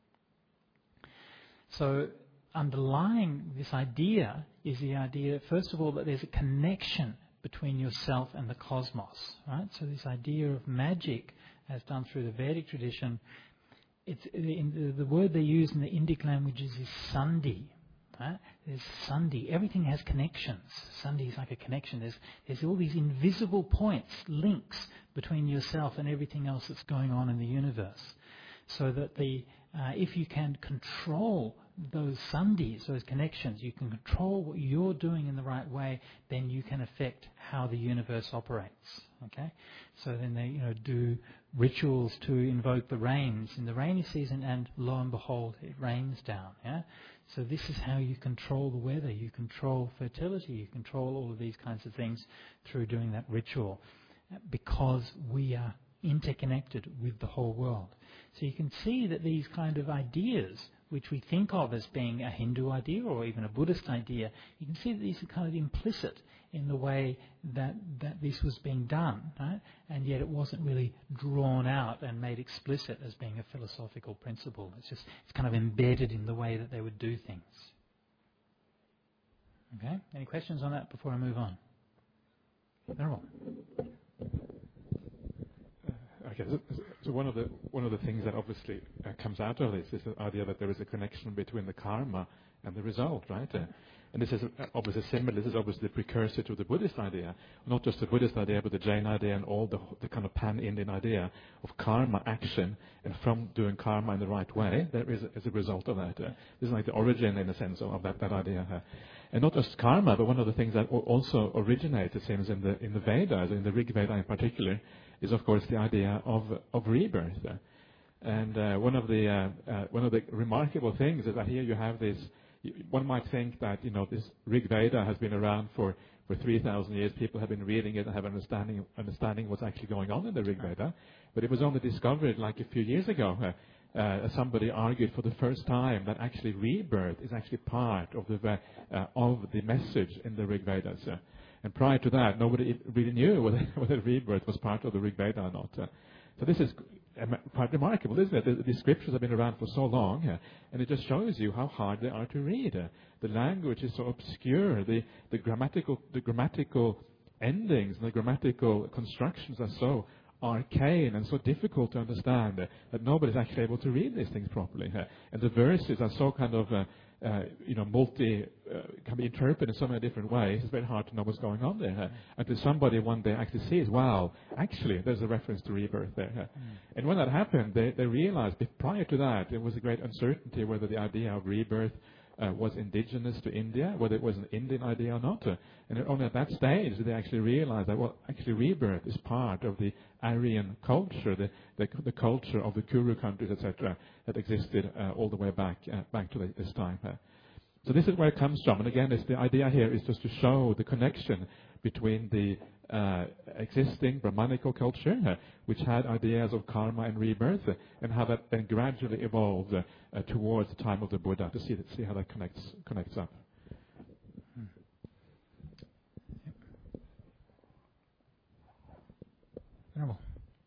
So underlying this idea is the idea, first of all, that there's a connection between yourself and the cosmos, right? So this idea of magic, as done through the Vedic tradition, it's in the, the word they use in the Indic languages is sandhi. Right? There's sandhi. Everything has connections. Sandhi is like a connection. There's there's all these invisible points, links between yourself and everything else that's going on in the universe. So that the uh, if you can control those sandhis, those connections, you can control what you're doing in the right way, then you can affect how the universe operates. Okay? So then they, you know, do rituals to invoke the rains in the rainy season, and lo and behold, it rains down. Yeah? So this is how you control the weather. You control fertility. You control all of these kinds of things through doing that ritual, because we are interconnected with the whole world. So you can see that these kind of ideas, which we think of as being a Hindu idea or even a Buddhist idea, you can see that these are kind of implicit in the way that, that this was being done, right? And yet it wasn't really drawn out and made explicit as being a philosophical principle. It's just, it's kind of embedded in the way that they would do things. Okay? Any questions on that before I move on? Venerable. Okay, so, so one of the one of the things that obviously uh, comes out of this is the idea that there is a connection between the karma and the result, right? Uh, and this is uh, obviously similar. This is obviously the precursor to the Buddhist idea, not just the Buddhist idea, but the Jain idea and all the, the kind of pan-Indian idea of karma, action, and from doing karma in the right way, there is a, as a result of that. Uh, this is like the origin, in a sense, of, of that, that idea. Uh, and not just karma, but one of the things that also originates, it seems, in the in the Vedas, in the Rig Veda in particular, is of course the idea of of rebirth. And uh, one of the uh, uh, one of the remarkable things is that here you have this. One might think that, you know, this Rig Veda has been around for, for three thousand years. People have been reading it and have understanding understanding what's actually going on in the Rig Veda. But it was only discovered like a few years ago. Uh, uh, somebody argued for the first time that actually rebirth is actually part of the uh, of the message in the Rig Vedas. Uh, and prior to that, nobody really knew whether, whether rebirth was part of the Rig Veda or not. Uh, so this is quite remarkable, isn't it? The, the scriptures have been around for so long, uh, and it just shows you how hard they are to read. Uh, the language is so obscure. The, the grammatical the grammatical endings and the grammatical constructions are so arcane and so difficult to understand uh, that nobody's actually able to read these things properly. Uh, and the verses are so kind of uh, Uh, you know, multi, uh, can be interpreted in so many different ways. It's very hard to know what's going on there. Uh, until somebody one day actually sees, wow, actually, there's a reference to rebirth there. Uh, mm. And when that happened, they, they realized that prior to that, there was a great uncertainty whether the idea of rebirth uh, was indigenous to India, whether it was an Indian idea or not. Uh, and only at that stage did they actually realize that, well, actually rebirth is part of the Aryan culture, the, the, the culture of the Kuru countries, et cetera, that existed uh, all the way back uh, back to the, this time. Uh. So this is where it comes from. And again, it's the idea here is just to show the connection between the uh, existing Brahmanical culture, uh, which had ideas of karma and rebirth, uh, and how that then gradually evolved uh, uh, towards the time of the Buddha, to see, that, see how that connects connects up. Hmm. Venerable.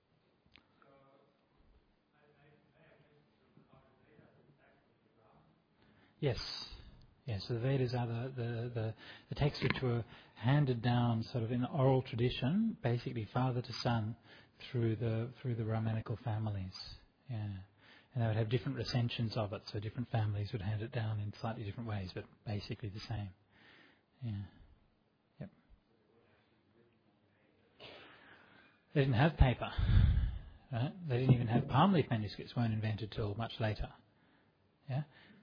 Yes. Yes, so the Vedas are the, the, the, the texts which were handed down sort of in oral tradition, basically father to son, through the through the Brahmanical families. Yeah. And they would have different recensions of it, so different families would hand it down in slightly different ways, but basically the same. Yeah. Yep. They didn't have paper. Right? They didn't even have palm leaf manuscripts, weren't invented till much later. Yeah.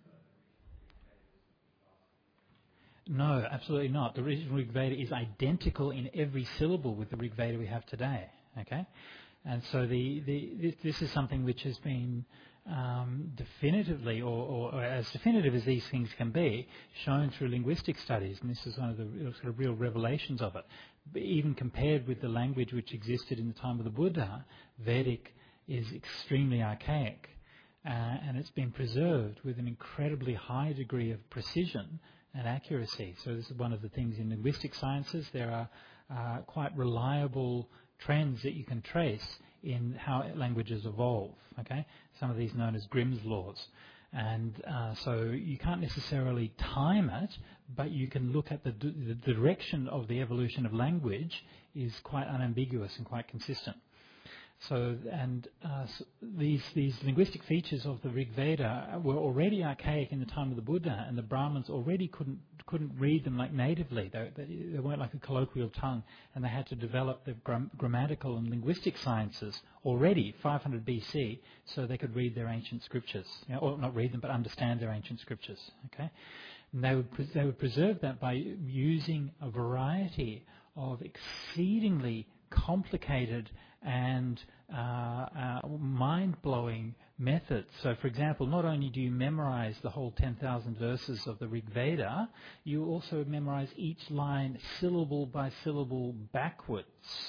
No, absolutely not. The original Rig Veda is identical in every syllable with the Rig Veda we have today. Okay, and so the, the this, this is something which has been um, definitively, or, or, or as definitive as these things can be, shown through linguistic studies, and this is one of the real, sort of real revelations of it. But even compared with the language which existed in the time of the Buddha, Vedic is extremely archaic, uh, and it's been preserved with an incredibly high degree of precision and accuracy. So this is one of the things in linguistic sciences. There are uh, quite reliable trends that you can trace in how languages evolve. Okay, some of these known as Grimm's laws, and uh, so you can't necessarily time it, but you can look at the, d- the direction of the evolution of language is quite unambiguous and quite consistent. So, and uh, so these these linguistic features of the Rig Veda were already archaic in the time of the Buddha, and the Brahmins already couldn't couldn't read them like natively. They, they, they weren't like a colloquial tongue, and they had to develop the gram- grammatical and linguistic sciences already five hundred B C, so they could read their ancient scriptures, you know, or not read them, but understand their ancient scriptures. Okay, and they would pre- they would preserve that by using a variety of exceedingly complicated and uh, uh, mind-blowing methods. So, for example, not only do you memorize the whole ten thousand verses of the Rig Veda, you also memorize each line syllable by syllable backwards.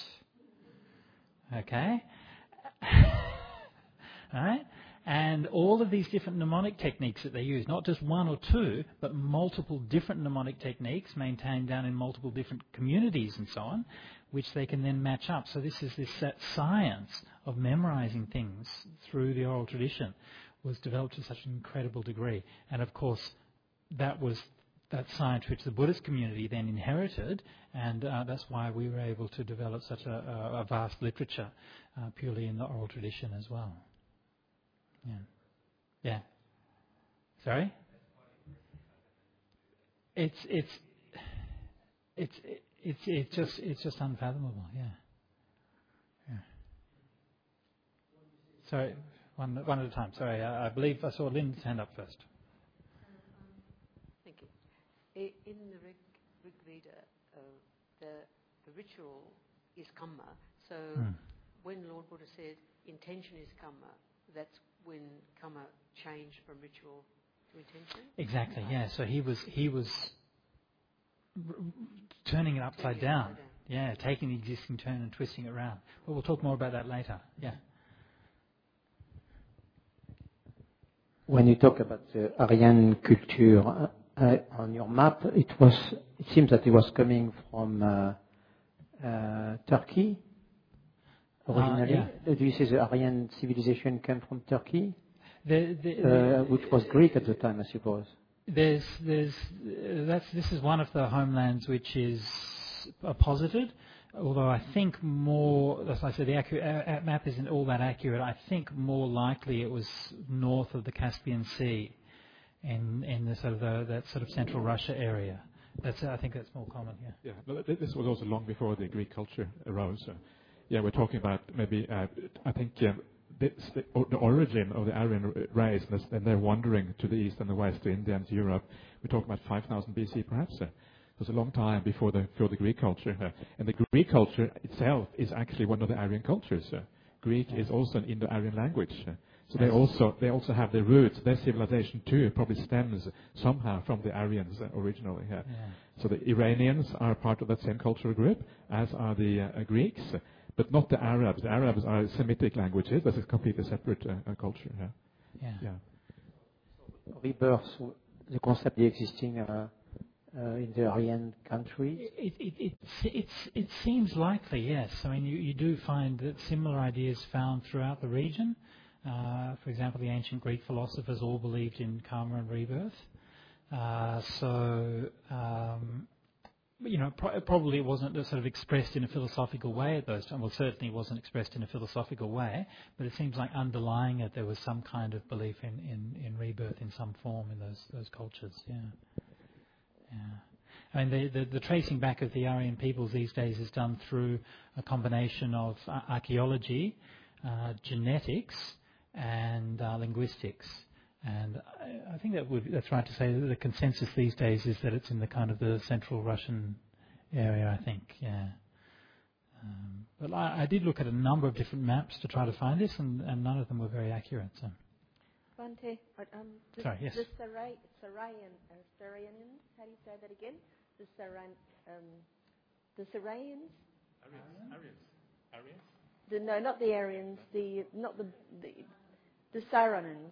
Okay? Right? And all of these different mnemonic techniques that they use, not just one or two, but multiple different mnemonic techniques maintained down in multiple different communities and so on, which they can then match up. So this is this that science of memorizing things through the oral tradition was developed to such an incredible degree. And of course, that was that science which the Buddhist community then inherited, and uh, that's why we were able to develop such a, a, a vast literature uh, purely in the oral tradition as well. Yeah. Yeah. Sorry? It's it's it's it's it's just it's just unfathomable. Yeah. Yeah. Sorry, one one at a time. Sorry, I, I believe I saw Lynn's hand up first. Thank you. I- In the Rig, Rig Veda, uh, the the ritual is karma. So Mm. when Lord Buddha said intention is karma, that's when karma changed from ritual to intention? Exactly, yeah. So he was he was r- r- turning it upside Turning it down. upside down. Yeah, taking the existing turn and twisting it around. But we'll talk more about that later. Yeah. When you talk about the Aryan culture uh, uh, on your map, it was it seems that it was coming from uh, uh, Turkey originally. Uh, yeah. Do you say the Aryan civilization came from Turkey, The, the, uh, which was Greek at the time, I suppose? There's, there's, uh, that's, this is one of the homelands which is uh, posited, although I think more, as I said, the accurate, uh, map isn't all that accurate. I think more likely it was north of the Caspian Sea, in, in the sort of the, that sort of central Russia area. That's, I think that's more common, yeah. Yeah, but th- this was also long before the Greek culture arose. So, yeah, we're talking about maybe, uh, I think, yeah, this, the, o- the origin of the Aryan r- race, and this- and they're wandering to the east and the west, to India and to Europe. We're talking about five thousand B C, perhaps. Uh, it was a long time before the, before the Greek culture. Uh, and the Greek culture itself is actually one of the Aryan cultures. Uh, Greek is also an Indo-Aryan language. Uh, so they also they also have their roots. Their civilization too probably stems somehow from the Aryans uh, originally. Uh, Yeah. So the Iranians are part of that same cultural group, as are the uh, uh, Greeks, uh, but not the Arabs. The Arabs are Semitic languages. That's a completely separate uh, uh, culture. Yeah. Yeah. Yeah. Rebirth, so the concept existing uh, uh, in the Aryan countries. It, it, it, it's, it seems likely, yes. I mean, you, you do find that similar ideas found throughout the region. Uh, for example, the ancient Greek philosophers all believed in karma and rebirth. Uh, so, um, you know, pro- probably it wasn't sort of expressed in a philosophical way at those times. Well, certainly it wasn't expressed in a philosophical way, but it seems like underlying it there was some kind of belief in, in, in rebirth in some form in those those cultures. Yeah, yeah. I mean, the, the, the tracing back of the Aryan peoples these days is done through a combination of uh, archaeology, uh, genetics, and uh, linguistics. And I, I think that would, that's right to say that the consensus these days is that it's in the kind of the central Russian area, I think, yeah. Um, but I, I did look at a number of different maps to try to find this, and, and none of them were very accurate. So. Bante, um, the, Sorry, yes. the Sarai, Saraian, uh, Saraians, how do you say that again? The Saran, um, the Saraians? Aryans. Aryans. Aryans. The, no, not the Aryans, the, not the, the, the Saranans.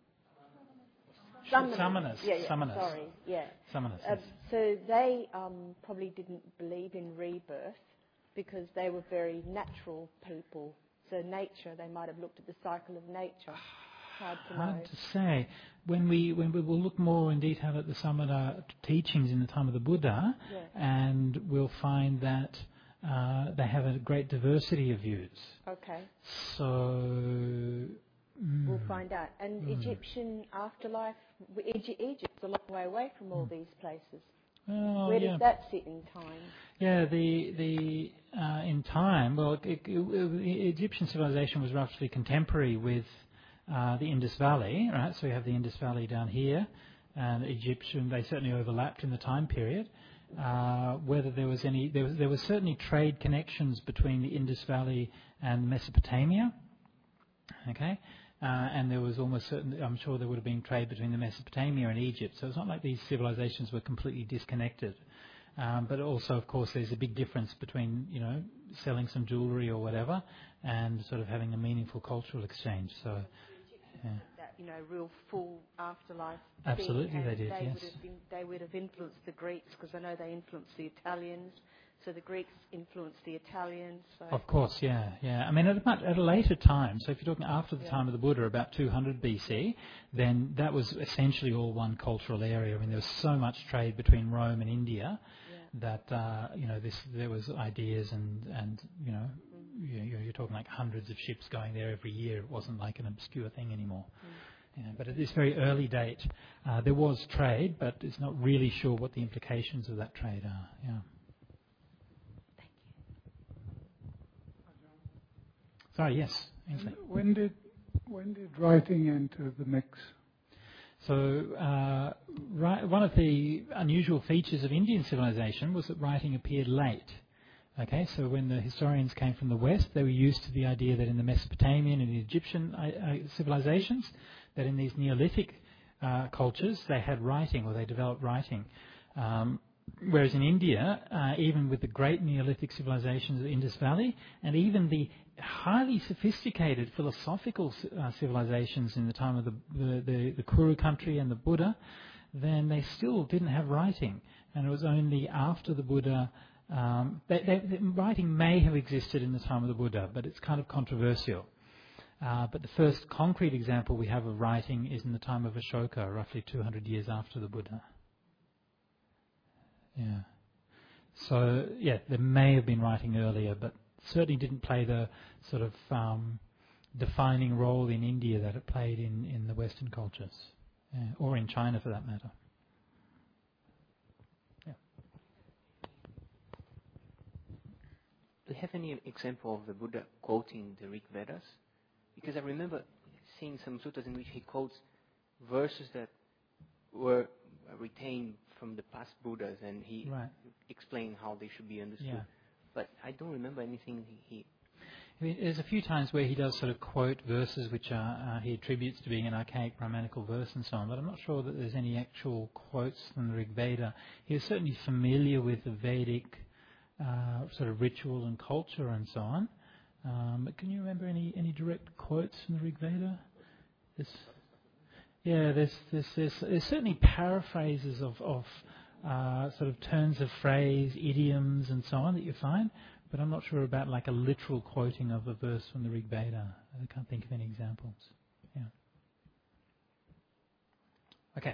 Summoners. Summoners. Yeah, yeah, Summoners. sorry, yeah. Summoners, Um, yes. so they um, probably didn't believe in rebirth because they were very natural people. So nature, they might have looked at the cycle of nature. Hard to know. Hard to say. When we when we will look more in detail at the Samana teachings in the time of the Buddha, Yeah. and we'll find that uh, they have a great diversity of views. Okay, So mm, we'll find out. And Mm. Egyptian afterlife, w- Egy- Egypt's a long way away from all these places. well, Where yeah. does that sit in time? Yeah, the the uh, in time, well, it, it, it, Egyptian civilization was roughly contemporary with uh, the Indus Valley, right? So we have the Indus Valley down here, and Egyptian. They certainly overlapped in the time period. Uh, whether there was any, there was there was certainly trade connections between the Indus Valley and Mesopotamia. Okay. Uh, and there was almost certain, I'm sure there would have been trade between the Mesopotamia and Egypt. So it's not like these civilizations were completely disconnected. Um, but also, of course, there's a big difference between, you know, selling some jewellery or whatever and sort of having a meaningful cultural exchange. So, yeah. That, you know, real full afterlife. Absolutely thing, they and did, They yes. would have been, they would have influenced the Greeks, because I know they influenced the Italians. So the Greeks influenced the Italians. So Of course, yeah, yeah. I mean, at a, much, at a later time, so if you're talking after the Yeah. time of the Buddha, about two hundred B C, then that was essentially all one cultural area. I mean, there was so much trade between Rome and India yeah. that, uh, you know, this there was ideas and, and you know, you, you're talking like hundreds of ships going there every year. It wasn't like an obscure thing anymore. Yeah, but at this very early date, uh, there was trade, but it's not really sure what the implications of that trade are. Yeah. Sorry, yes. Ainsley. When did when did writing enter the mix? So, uh, ri- one of the unusual features of Indian civilization was that writing appeared late. Okay, so when the historians came from the West, they were used to the idea that in the Mesopotamian and the Egyptian uh, uh, civilizations, that in these Neolithic uh, cultures, they had writing or they developed writing. Um, whereas in India, uh, even with the great Neolithic civilizations of the Indus Valley, and even the highly sophisticated philosophical uh, civilizations in the time of the, the, the, the Kuru country and the Buddha, then they still didn't have writing. And it was only after the Buddha, um, they, they, the writing may have existed in the time of the Buddha, but it's kind of controversial. Uh, but the first concrete example we have of writing is in the time of Ashoka, roughly two hundred years after the Buddha. Yeah. So, yeah, there may have been writing earlier, but certainly didn't play the sort of um, defining role in India that it played in, in the Western cultures, yeah, or in China for that matter. Yeah. Do you have any example of the Buddha quoting the Rig Vedas? Because I remember seeing some suttas in which he quotes verses that were retained from the past Buddhas, and he Right. explained how they should be understood. Yeah. But I don't remember anything he... I mean, there's a few times where he does sort of quote verses which are, uh, he attributes to being an archaic Brahmanical verse and so on, but I'm not sure that there's any actual quotes from the Rig Veda. He was certainly familiar with the Vedic uh, sort of ritual and culture and so on. Um, but can you remember any, any direct quotes from the Rig Veda? There's, yeah, there's, there's, there's, there's certainly paraphrases of, of uh, sort of turns of phrase, idioms and so on that you find, but I'm not sure about like a literal quoting of a verse from the Rig Veda. I can't think of any examples. Yeah. Okay.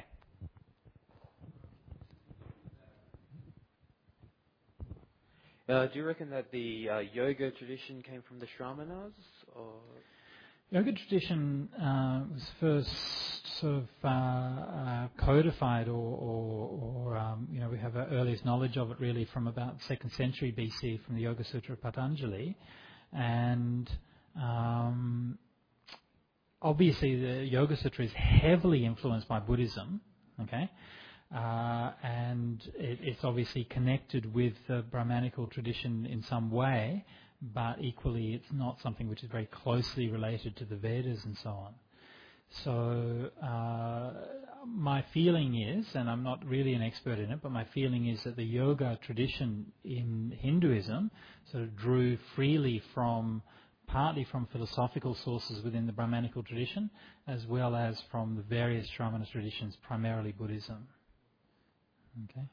Uh, do you reckon that the uh, yoga tradition came from the Shamanas, or? Yoga tradition uh, was first sort of uh, uh, codified, or, or, or um, you know, we have our earliest knowledge of it really from about second century B C from the Yoga Sutra of Patanjali, and um, obviously the Yoga Sutra is heavily influenced by Buddhism, okay, uh, and it, it's obviously connected with the Brahmanical tradition in some way. But equally, it's not something which is very closely related to the Vedas and so on. So uh, my feeling is, and I'm not really an expert in it, but my feeling is that the yoga tradition in Hinduism sort of drew freely from, partly from philosophical sources within the Brahmanical tradition, as well as from the various Shramana traditions, primarily Buddhism. Okay.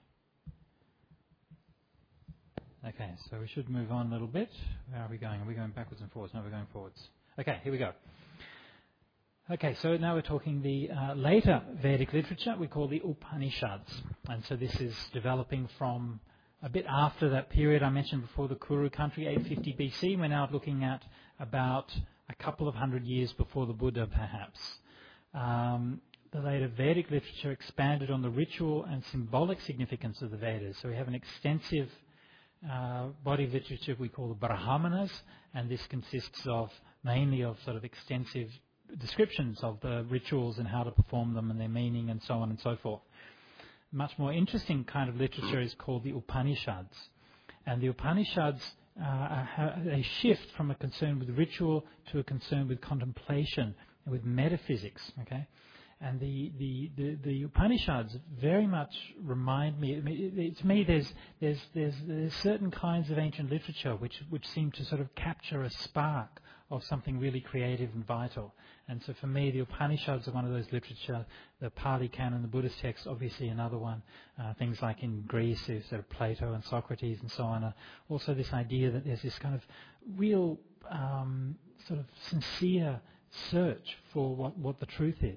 Okay, so we should move on a little bit. Where are we going? Are we going backwards and forwards? No, we're going forwards. Okay, here we go. Okay, so now we're talking the uh, later Vedic literature we call the Upanishads. And so this is developing from a bit after that period I mentioned before, the Kuru country, eight fifty B C. We're now looking at about a couple of hundred years before the Buddha, perhaps. Um, the later Vedic literature expanded on the ritual and symbolic significance of the Vedas. So we have an extensive uh, body of literature we call the Brahmanas, and this consists of mainly of sort of extensive descriptions of the rituals and how to perform them and their meaning and so on and so forth. Much more interesting kind of literature is called the Upanishads. And the Upanishads, uh, they shift from a concern with ritual to a concern with contemplation and with metaphysics, okay? And the, the, the, the Upanishads very much remind me, to me there's, there's, there's, there's certain kinds of ancient literature which, which seem to sort of capture a spark of something really creative and vital. And so for me, the Upanishads are one of those literature. The Pali Canon, the Buddhist texts, obviously another one. Uh, things like in Greece, there's sort of Plato and Socrates and so on. Uh, also this idea that there's this kind of real um, sort of sincere search for what, what the truth is.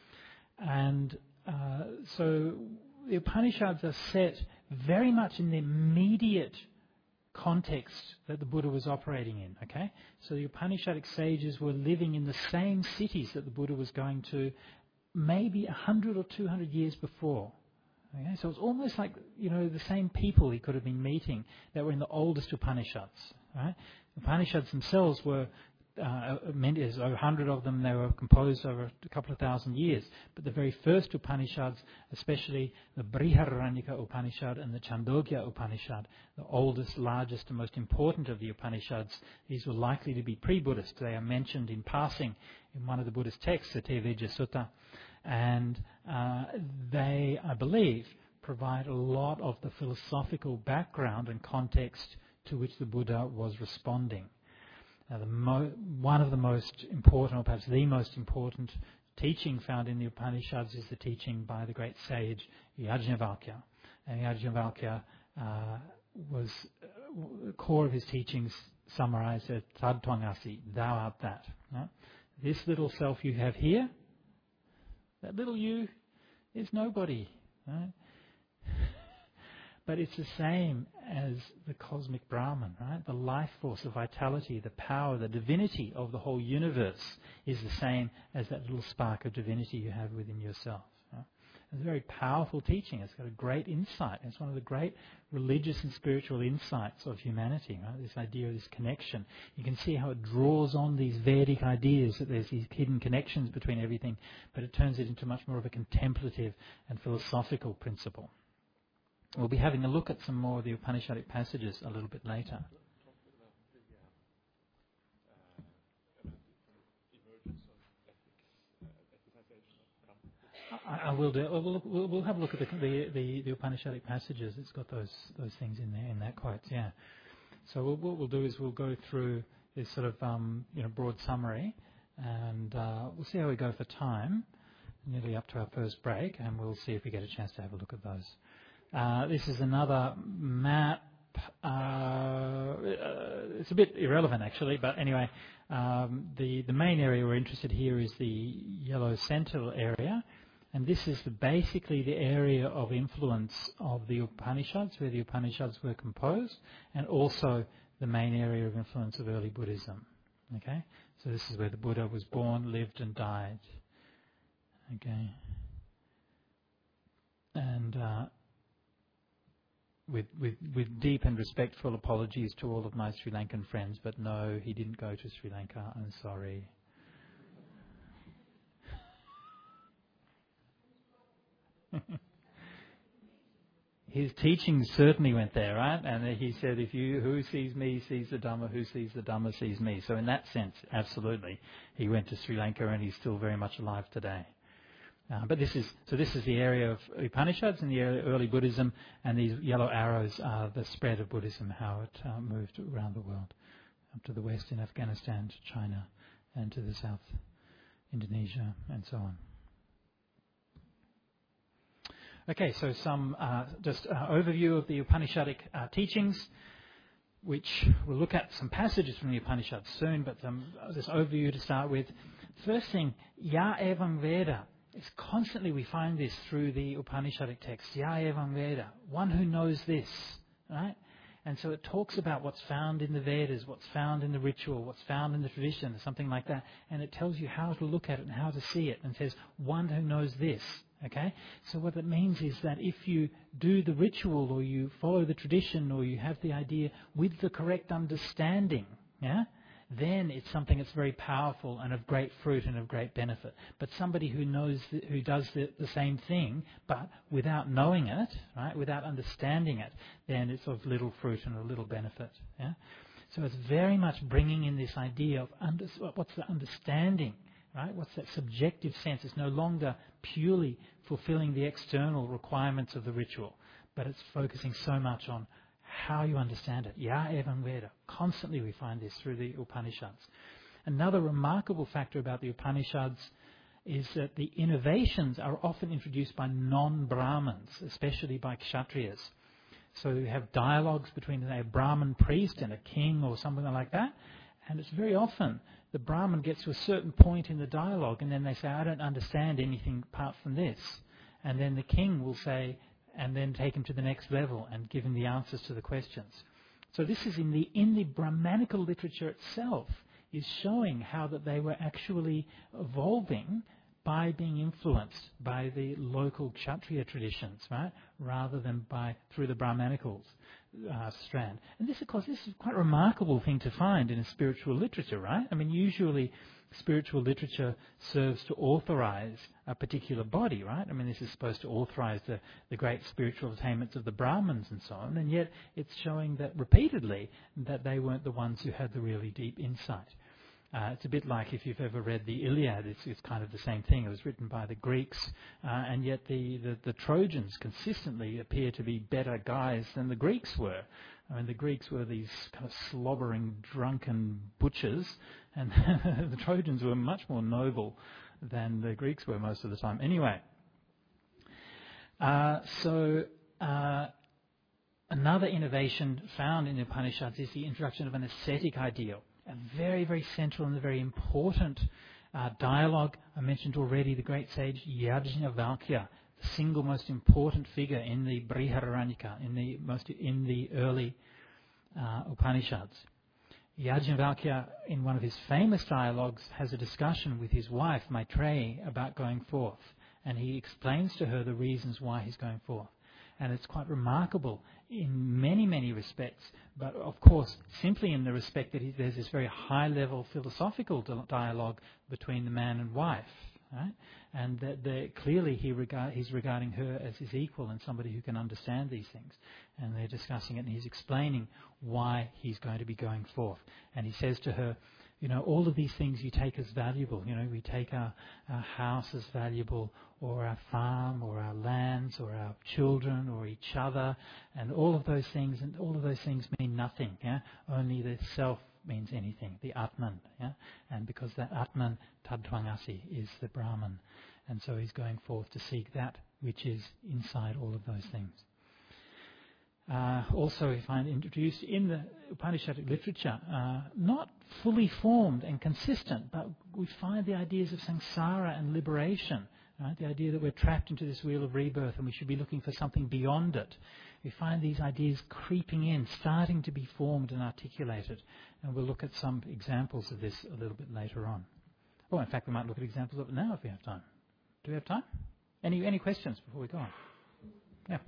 And uh, so the Upanishads are set very much in the immediate context that the Buddha was operating in, okay? So the Upanishadic sages were living in the same cities that the Buddha was going to maybe a hundred or two hundred years before. Okay? So it's almost like, you know, the same people he could have been meeting that were in the oldest Upanishads, right? Upanishads themselves were Uh, many, there's a hundred of them. They were composed over a couple of thousand years. But the very first Upanishads, especially the Brihadaranyaka Upanishad and the Chandogya Upanishad, the oldest, largest, and most important of the Upanishads, these were likely to be pre-Buddhist. They are mentioned in passing in one of the Buddhist texts, the Tevijja Sutta, and uh, they, I believe, provide a lot of the philosophical background and context to which the Buddha was responding. Now, the mo- one of the most important, or perhaps the most important teaching found in the Upanishads is the teaching by the great sage Yajnavalkya. And Yajnavalkya uh, was, uh, the core of his teachings summarized as Tadtvangasi, thou art that. Right? This little self you have here, that little you is nobody. Right? But it's the same as the cosmic Brahman, right? The life force, the vitality, the power, the divinity of the whole universe is the same as that little spark of divinity you have within yourself. Right? It's a very powerful teaching. It's got a great insight. It's one of the great religious and spiritual insights of humanity, right? This idea of this connection. You can see how it draws on these Vedic ideas that there's these hidden connections between everything, but it turns it into much more of a contemplative and philosophical principle. We'll be having a look at some more of the Upanishadic passages a little bit later. I, I will do. We'll, we'll, we'll have a look at the, the, the, the Upanishadic passages. It's got those those things in there in that quote. Yeah. So we'll, what we'll do is we'll go through this sort of um, you know broad summary, and uh, we'll see how we go for time. Nearly up to our first break, and we'll see if we get a chance to have a look at those. Uh, this is another map. Uh, uh, it's a bit irrelevant, actually, but anyway, um, the, the main area we're interested here is the yellow central area, and this is the, basically the area of influence of the Upanishads, where the Upanishads were composed, and also the main area of influence of early Buddhism. Okay, so this is where the Buddha was born, lived, and died. Okay, and uh, With, with with deep and respectful apologies to all of my Sri Lankan friends, but no, he didn't go to Sri Lanka. I'm sorry. His teachings certainly went there, right? And he said, "If you who sees me sees the Dhamma, who sees the Dhamma sees me." So in that sense, absolutely, he went to Sri Lanka, and he's still very much alive today. Uh, but this is so. This is the area of Upanishads and the area of early Buddhism, and these yellow arrows are the spread of Buddhism, how it uh, moved around the world, up to the west in Afghanistan, to China, and to the south, Indonesia, and so on. Okay, so some uh, just uh, overview of the Upanishadic uh, teachings, which we'll look at some passages from the Upanishads soon, but um, this overview to start with. First thing, Ya Evam Veda. It's constantly we find this through the Upanishadic text. Ya Evam Veda. One who knows this. right? And so it talks about what's found in the Vedas, what's found in the ritual, what's found in the tradition, or something like that. And it tells you how to look at it and how to see it. And says, one who knows this. Okay? So what it means is that if you do the ritual or you follow the tradition or you have the idea with the correct understanding, yeah, then it's something that's very powerful and of great fruit and of great benefit. But somebody who knows, the, who does the, the same thing, but without knowing it, right, without understanding it, then it's of little fruit and of little benefit. Yeah? So it's very much bringing in this idea of under, what's the understanding, right? What's that subjective sense? It's no longer purely fulfilling the external requirements of the ritual, but it's focusing so much on how you understand it. Ya evam Veda. Constantly we find this through the Upanishads. Another remarkable factor about the Upanishads is that the innovations are often introduced by non-Brahmins, especially by Kshatriyas. So we have dialogues between a Brahmin priest and a king or something like that, and it's very often the Brahmin gets to a certain point in the dialogue and then they say, I don't understand anything apart from this. And then the king will say, and then take him to the next level and give him the answers to the questions. So this is in the in the Brahmanical literature itself is showing how that they were actually evolving by being influenced by the local Kshatriya traditions, right, rather than by through the Brahmanical uh, strand. And this, of course, this is quite a remarkable thing to find in a spiritual literature, right? I mean, usually spiritual literature serves to authorize a particular body, right? I mean, this is supposed to authorize the, the great spiritual attainments of the Brahmins and so on, and yet it's showing that repeatedly that they weren't the ones who had the really deep insight. Uh, it's a bit like if you've ever read the Iliad, it's, it's kind of the same thing. It was written by the Greeks, uh, and yet the, the, the Trojans consistently appear to be better guys than the Greeks were. I mean, the Greeks were these kind of slobbering, drunken butchers, and the Trojans were much more noble than the Greeks were most of the time. Anyway, uh, so uh, another innovation found in the Upanishads is the introduction of an ascetic ideal. A very, very central and a very important uh, dialogue. I mentioned already the great sage Yajnavalkya, the single most important figure in the Brihadaranyaka, in the most in the early uh, Upanishads. Yajnavalkya, in one of his famous dialogues, has a discussion with his wife Maitreyi about going forth, and he explains to her the reasons why he's going forth. And it's quite remarkable in many, many respects, but of course simply in the respect that he, there's this very high-level philosophical dialogue between the man and wife, right? And that the, clearly he regard, he's regarding her as his equal and somebody who can understand these things. And they're discussing it, and he's explaining why he's going to be going forth. And he says to her, you know, all of these things you take as valuable. You know, we take our, our house as valuable, or our farm, or our lands, or our children, or each other, and all of those things, and all of those things mean nothing. Yeah, only the self means anything, the Atman. Yeah, and because that Atman, Tadvangasi, is the Brahman, and so he's going forth to seek that which is inside all of those things. Uh, also, we find introduced in the Upanishadic literature, uh, not fully formed and consistent, but we find the ideas of samsara and liberation, right? The idea that we're trapped into this wheel of rebirth and we should be looking for something beyond it. We find these ideas creeping in, starting to be formed and articulated, and we'll look at some examples of this a little bit later on. Oh, in fact, we might look at examples of it now if we have time. Do we have time? Any any questions before we go on? Yeah.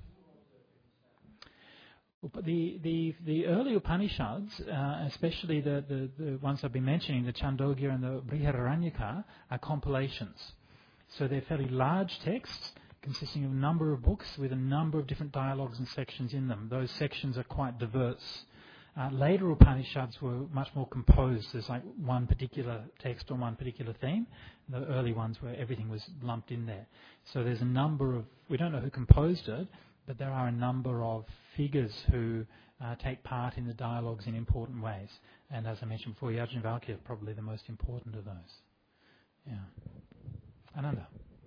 The, the, the early Upanishads, uh, especially the, the, the ones I've been mentioning, the Chandogya and the Brihadaranyaka, are compilations. So they're fairly large texts consisting of a number of books with a number of different dialogues and sections in them. Those sections are quite diverse. Uh, later Upanishads were much more composed. There's like one particular text on one particular theme. The early ones where everything was lumped in there. So there's a number of, we don't know who composed it, but there are a number of figures who uh, take part in the dialogues in important ways. And as I mentioned before, Yajnavalkya is probably the most important of those. Yeah. Ananda.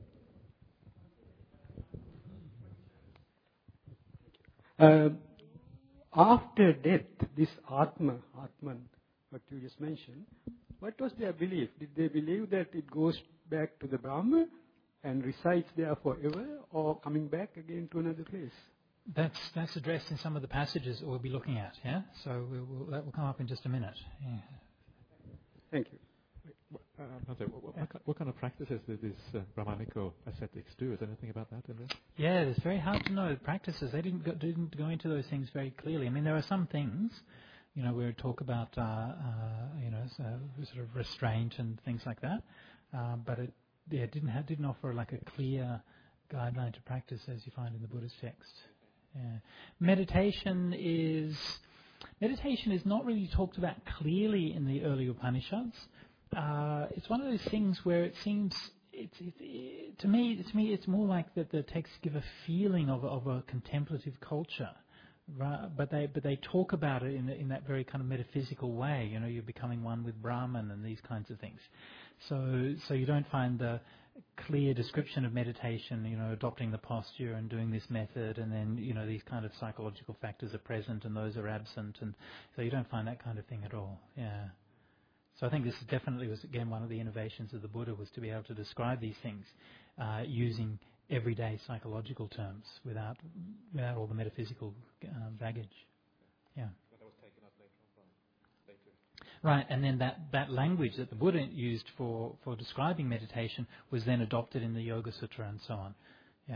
Uh, after death, this Atma, Atman, what you just mentioned, what was their belief? Did they believe that it goes back to the Brahma and resides there forever, or coming back again to another place? That's that's addressed in some of the passages that we'll be looking at. Yeah, so we will, that will come up in just a minute. Yeah. Thank you. Uh, what, what, what kind of practices did these uh, Brahmanical ascetics do? Is there anything about that in there? Yeah, it's very hard to know the practices. They didn't go, didn't go into those things very clearly. I mean, there are some things, you know, where we talk about, uh, uh, you know, so sort of restraint and things like that, uh, but it yeah, didn't have, didn't offer like a clear guideline to practice as you find in the Buddha's text. Yeah. Meditation is meditation is not really talked about clearly in the early Upanishads. Uh, it's one of those things where it seems, it's, it, it, to me, to me, it's more like that the texts give a feeling of, of a contemplative culture, right? But they, but they talk about it in, in that very kind of metaphysical way. You know, you're becoming one with Brahman and these kinds of things. So, so you don't find the clear description of meditation, you know, adopting the posture and doing this method, and then, you know, these kind of psychological factors are present and those are absent, and so you don't find that kind of thing at all. Yeah. So I think this definitely was, again, one of the innovations of the Buddha, was to be able to describe these things uh, using everyday psychological terms without without all the metaphysical uh, baggage. Yeah. That was taken up later on by later. Right, and then that, that language that the Buddha used for, for describing meditation was then adopted in the Yoga Sutra and so on. Yeah.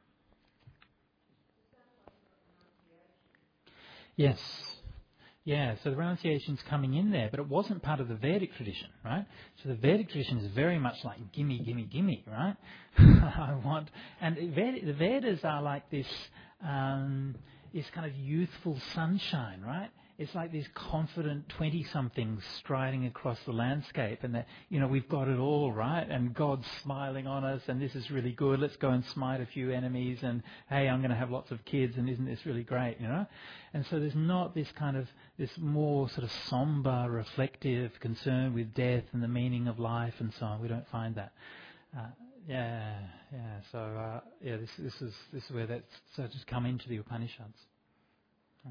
Yes. Yeah, so the renunciation's coming in there, but it wasn't part of the Vedic tradition, right? So the Vedic tradition is very much like gimme, gimme, gimme, right? I want, and the Vedas are like this, um, this kind of youthful sunshine, right? It's like these confident twenty-somethings striding across the landscape, and that, you know, we've got it all, right? And God's smiling on us, and this is really good. Let's go and smite a few enemies, and hey, I'm going to have lots of kids, and isn't this really great, you know? And so there's not this kind of, this more sort of somber, reflective concern with death and the meaning of life and so on. We don't find that. Uh, yeah, yeah. So uh, yeah, this this is this is where that's so just come into the Upanishads. Hmm.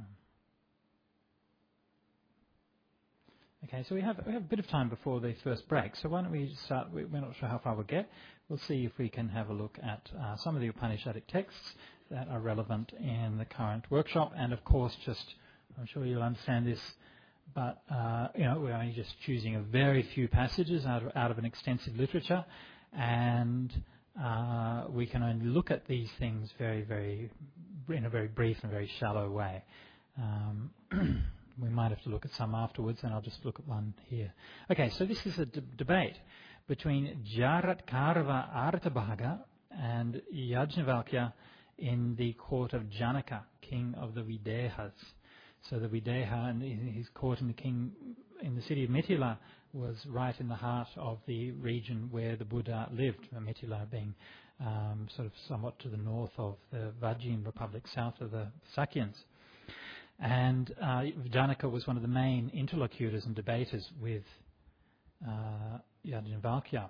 Okay, so we have we have a bit of time before the first break. So why don't we start? We're not sure how far we'll get. We'll see if we can have a look at uh, some of the Upanishadic texts that are relevant in the current workshop. And of course, just I'm sure you'll understand this, but uh, you know, we're only just choosing a very few passages out of, out of an extensive literature, and uh, we can only look at these things very, very in a very brief and very shallow way. Um, We might have to look at some afterwards, and I'll just look at one here. Okay, so this is a d- debate between Jaratkarva Artabhaga and Yajnavalkya in the court of Janaka, king of the Videhas. So the Videha and his court in the king in the city of Mithila was right in the heart of the region where the Buddha lived, Mithila being um, sort of somewhat to the north of the Vajjin Republic, south of the Sakyans. And uh, Janaka was one of the main interlocutors and debaters with uh, Yajnavalkya.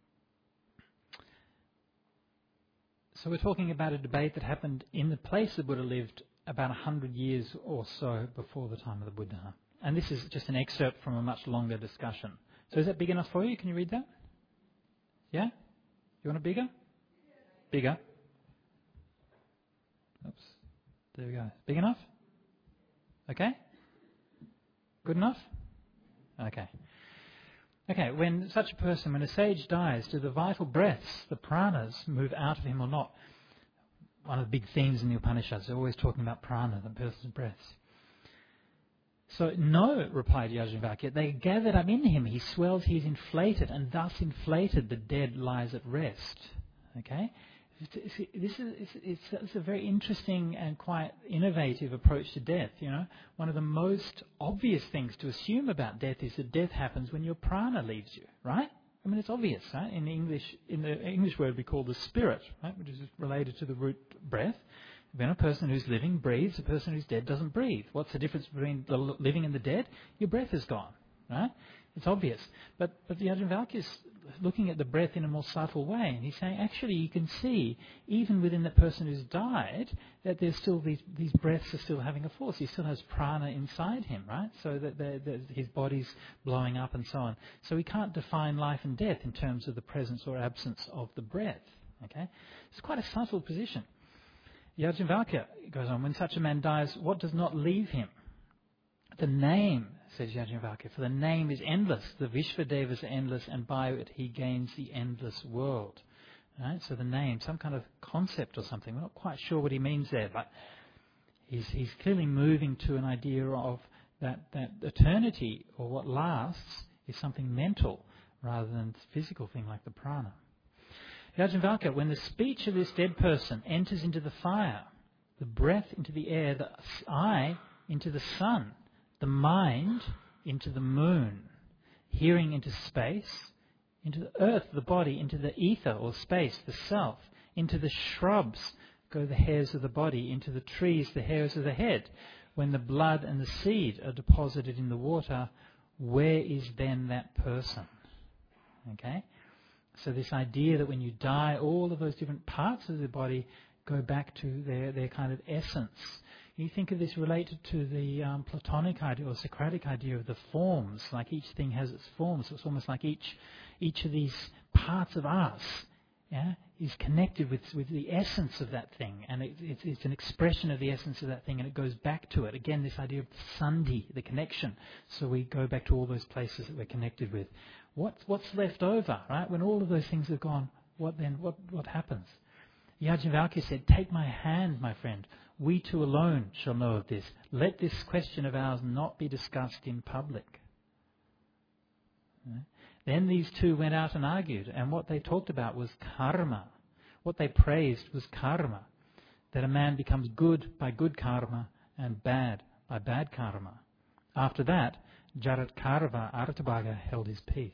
So we're talking about a debate that happened in the place the Buddha lived about a hundred years or so before the time of the Buddha. And this is just an excerpt from a much longer discussion. So is that big enough for you? Can you read that? Yeah? You want it bigger? Bigger. Oops. There we go. Big enough? Okay? Good enough? Okay. Okay, when such a person, when a sage dies, do the vital breaths, the pranas, move out of him or not? One of the big themes in the Upanishads, they're always talking about prana, the person's breaths. So, no, replied Yajnavalkya, they are gathered up in him. He swells, he is inflated, and thus inflated the dead lies at rest. Okay? This is it's, it's a very interesting and quite innovative approach to death. You know, one of the most obvious things to assume about death is that death happens when your prana leaves you, right? I mean, it's obvious, right? In English, in the English word we call the spirit, right, which is related to the root breath. When a person who's living breathes, a person who's dead doesn't breathe. What's the difference between the living and the dead? Your breath is gone, right? It's obvious. But but Yajnavalkya is looking at the breath in a more subtle way, and he's saying, actually, you can see, even within the person who's died, that there's still these, these breaths are still having a force. He still has prana inside him, right? So that the, the, his body's blowing up and so on. So we can't define life and death in terms of the presence or absence of the breath, okay? It's quite a subtle position. Yajnavalkya goes on, when such a man dies, what does not leave him? The name, says Yajnavalkya, for the name is endless. The Vishvadevas are endless, and by it he gains the endless world. Right? So the name, some kind of concept or something. We're not quite sure what he means there, but he's, he's clearly moving to an idea of that, that eternity, or what lasts, is something mental rather than a physical thing like the prana. Yajnavalkya, when the speech of this dead person enters into the fire, the breath into the air, the eye into the sun, the mind into the moon, hearing into space, into the earth, the body, into the ether or space, the self, into the shrubs go the hairs of the body, into the trees the hairs of the head. When the blood and the seed are deposited in the water, where is then that person? Okay? So this idea that when you die, all of those different parts of the body go back to their, their kind of essence. You think of this related to the um, Platonic idea or Socratic idea of the forms, like each thing has its forms. So it's almost like each each of these parts of us, yeah, is connected with with the essence of that thing, and it, it's, it's an expression of the essence of that thing, and it goes back to it. Again, this idea of sandhi, the connection. So we go back to all those places that we're connected with. What, what's left over, right? When all of those things are gone, what then? What what happens? Yajnavalkya said, "Take my hand, my friend. We two alone shall know of this. Let this question of ours not be discussed in public." Right? Then these two went out and argued, and what they talked about was karma. What they praised was karma, that a man becomes good by good karma and bad by bad karma. After that, Jaratkarva Artabhaga held his peace.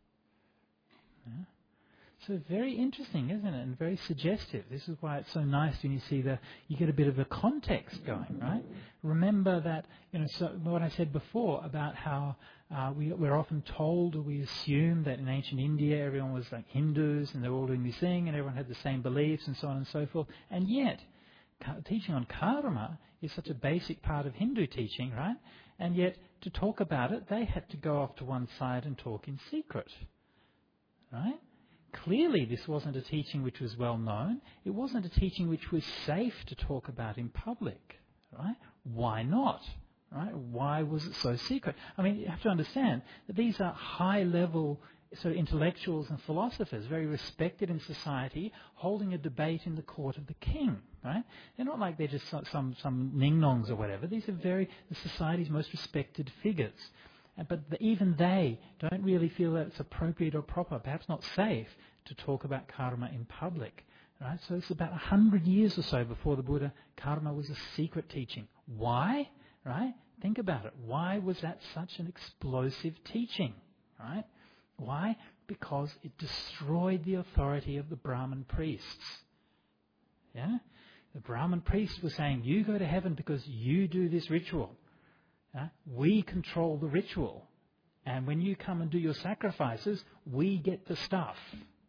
Yeah? So very interesting, isn't it? And very suggestive. This is why it's so nice when you see the, you get a bit of a context going, right? Remember that, you know, so what I said before about how uh, we, we're often told, or we assume that in ancient India everyone was like Hindus and they were all doing this thing and everyone had the same beliefs and so on and so forth. And yet, teaching on karma is such a basic part of Hindu teaching, right? And yet, to talk about it, they had to go off to one side and talk in secret, right? Clearly, this wasn't a teaching which was well known. It wasn't a teaching which was safe to talk about in public, right? Why not? Right? Why was it so secret? I mean, you have to understand that these are high-level sort of intellectuals and philosophers, very respected in society, holding a debate in the court of the king, right? They're not like they're just some some, some ning-nongs or whatever. These are very the society's most respected figures. But the, even they don't really feel that it's appropriate or proper, perhaps not safe, to talk about karma in public. Right? So it's about a hundred years or so before the Buddha, karma was a secret teaching. Why? Right? Think about it. Why was that such an explosive teaching? Right? Why? Because it destroyed the authority of the Brahmin priests. Yeah? The Brahmin priests were saying, you go to heaven because you do this ritual. Uh, we control the ritual. And when you come and do your sacrifices, we get the stuff.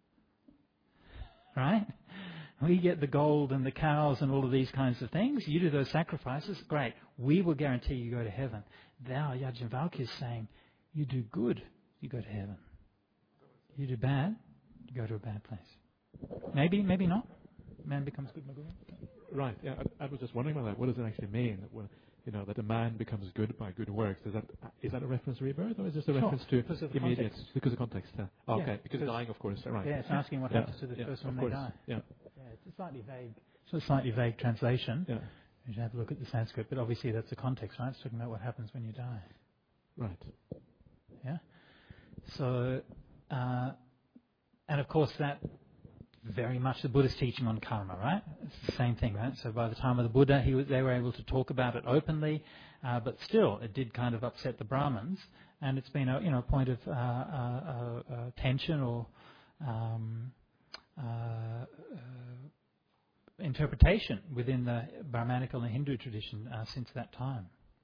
Right? We get the gold and the cows and all of these kinds of things. You do those sacrifices, great. We will guarantee you go to heaven. Now Yajnavalkya is saying, you do good, you go to heaven. You do bad, you go to a bad place. Maybe, maybe not. Man becomes good. Right. Yeah, I, I was just wondering about that. What does it actually mean? Well, you know, that a man becomes good by good works. Is that is that a reference to rebirth, or is this a sure. reference to because of immediate? Context. Because of context. Yeah. Oh, yeah, okay. Because, because dying, of course. Right. Yeah, it's asking what yeah. happens to the yeah, person of when course. they die. Yeah. Yeah, it's a slightly vague, so a slightly vague translation. Yeah. You should have a look at the Sanskrit, but obviously that's the context, right? It's talking about what happens when you die. Right. Yeah. So, uh, and of course that very much the Buddha's teaching on karma, right? It's the same thing, right? So by the time of the Buddha, he was, they were able to talk about it openly, uh, but still, it did kind of upset the Brahmins, and it's been a you know point of uh, uh, uh, uh, tension or um, uh, uh, interpretation within the Brahmanical and Hindu tradition uh, since that time.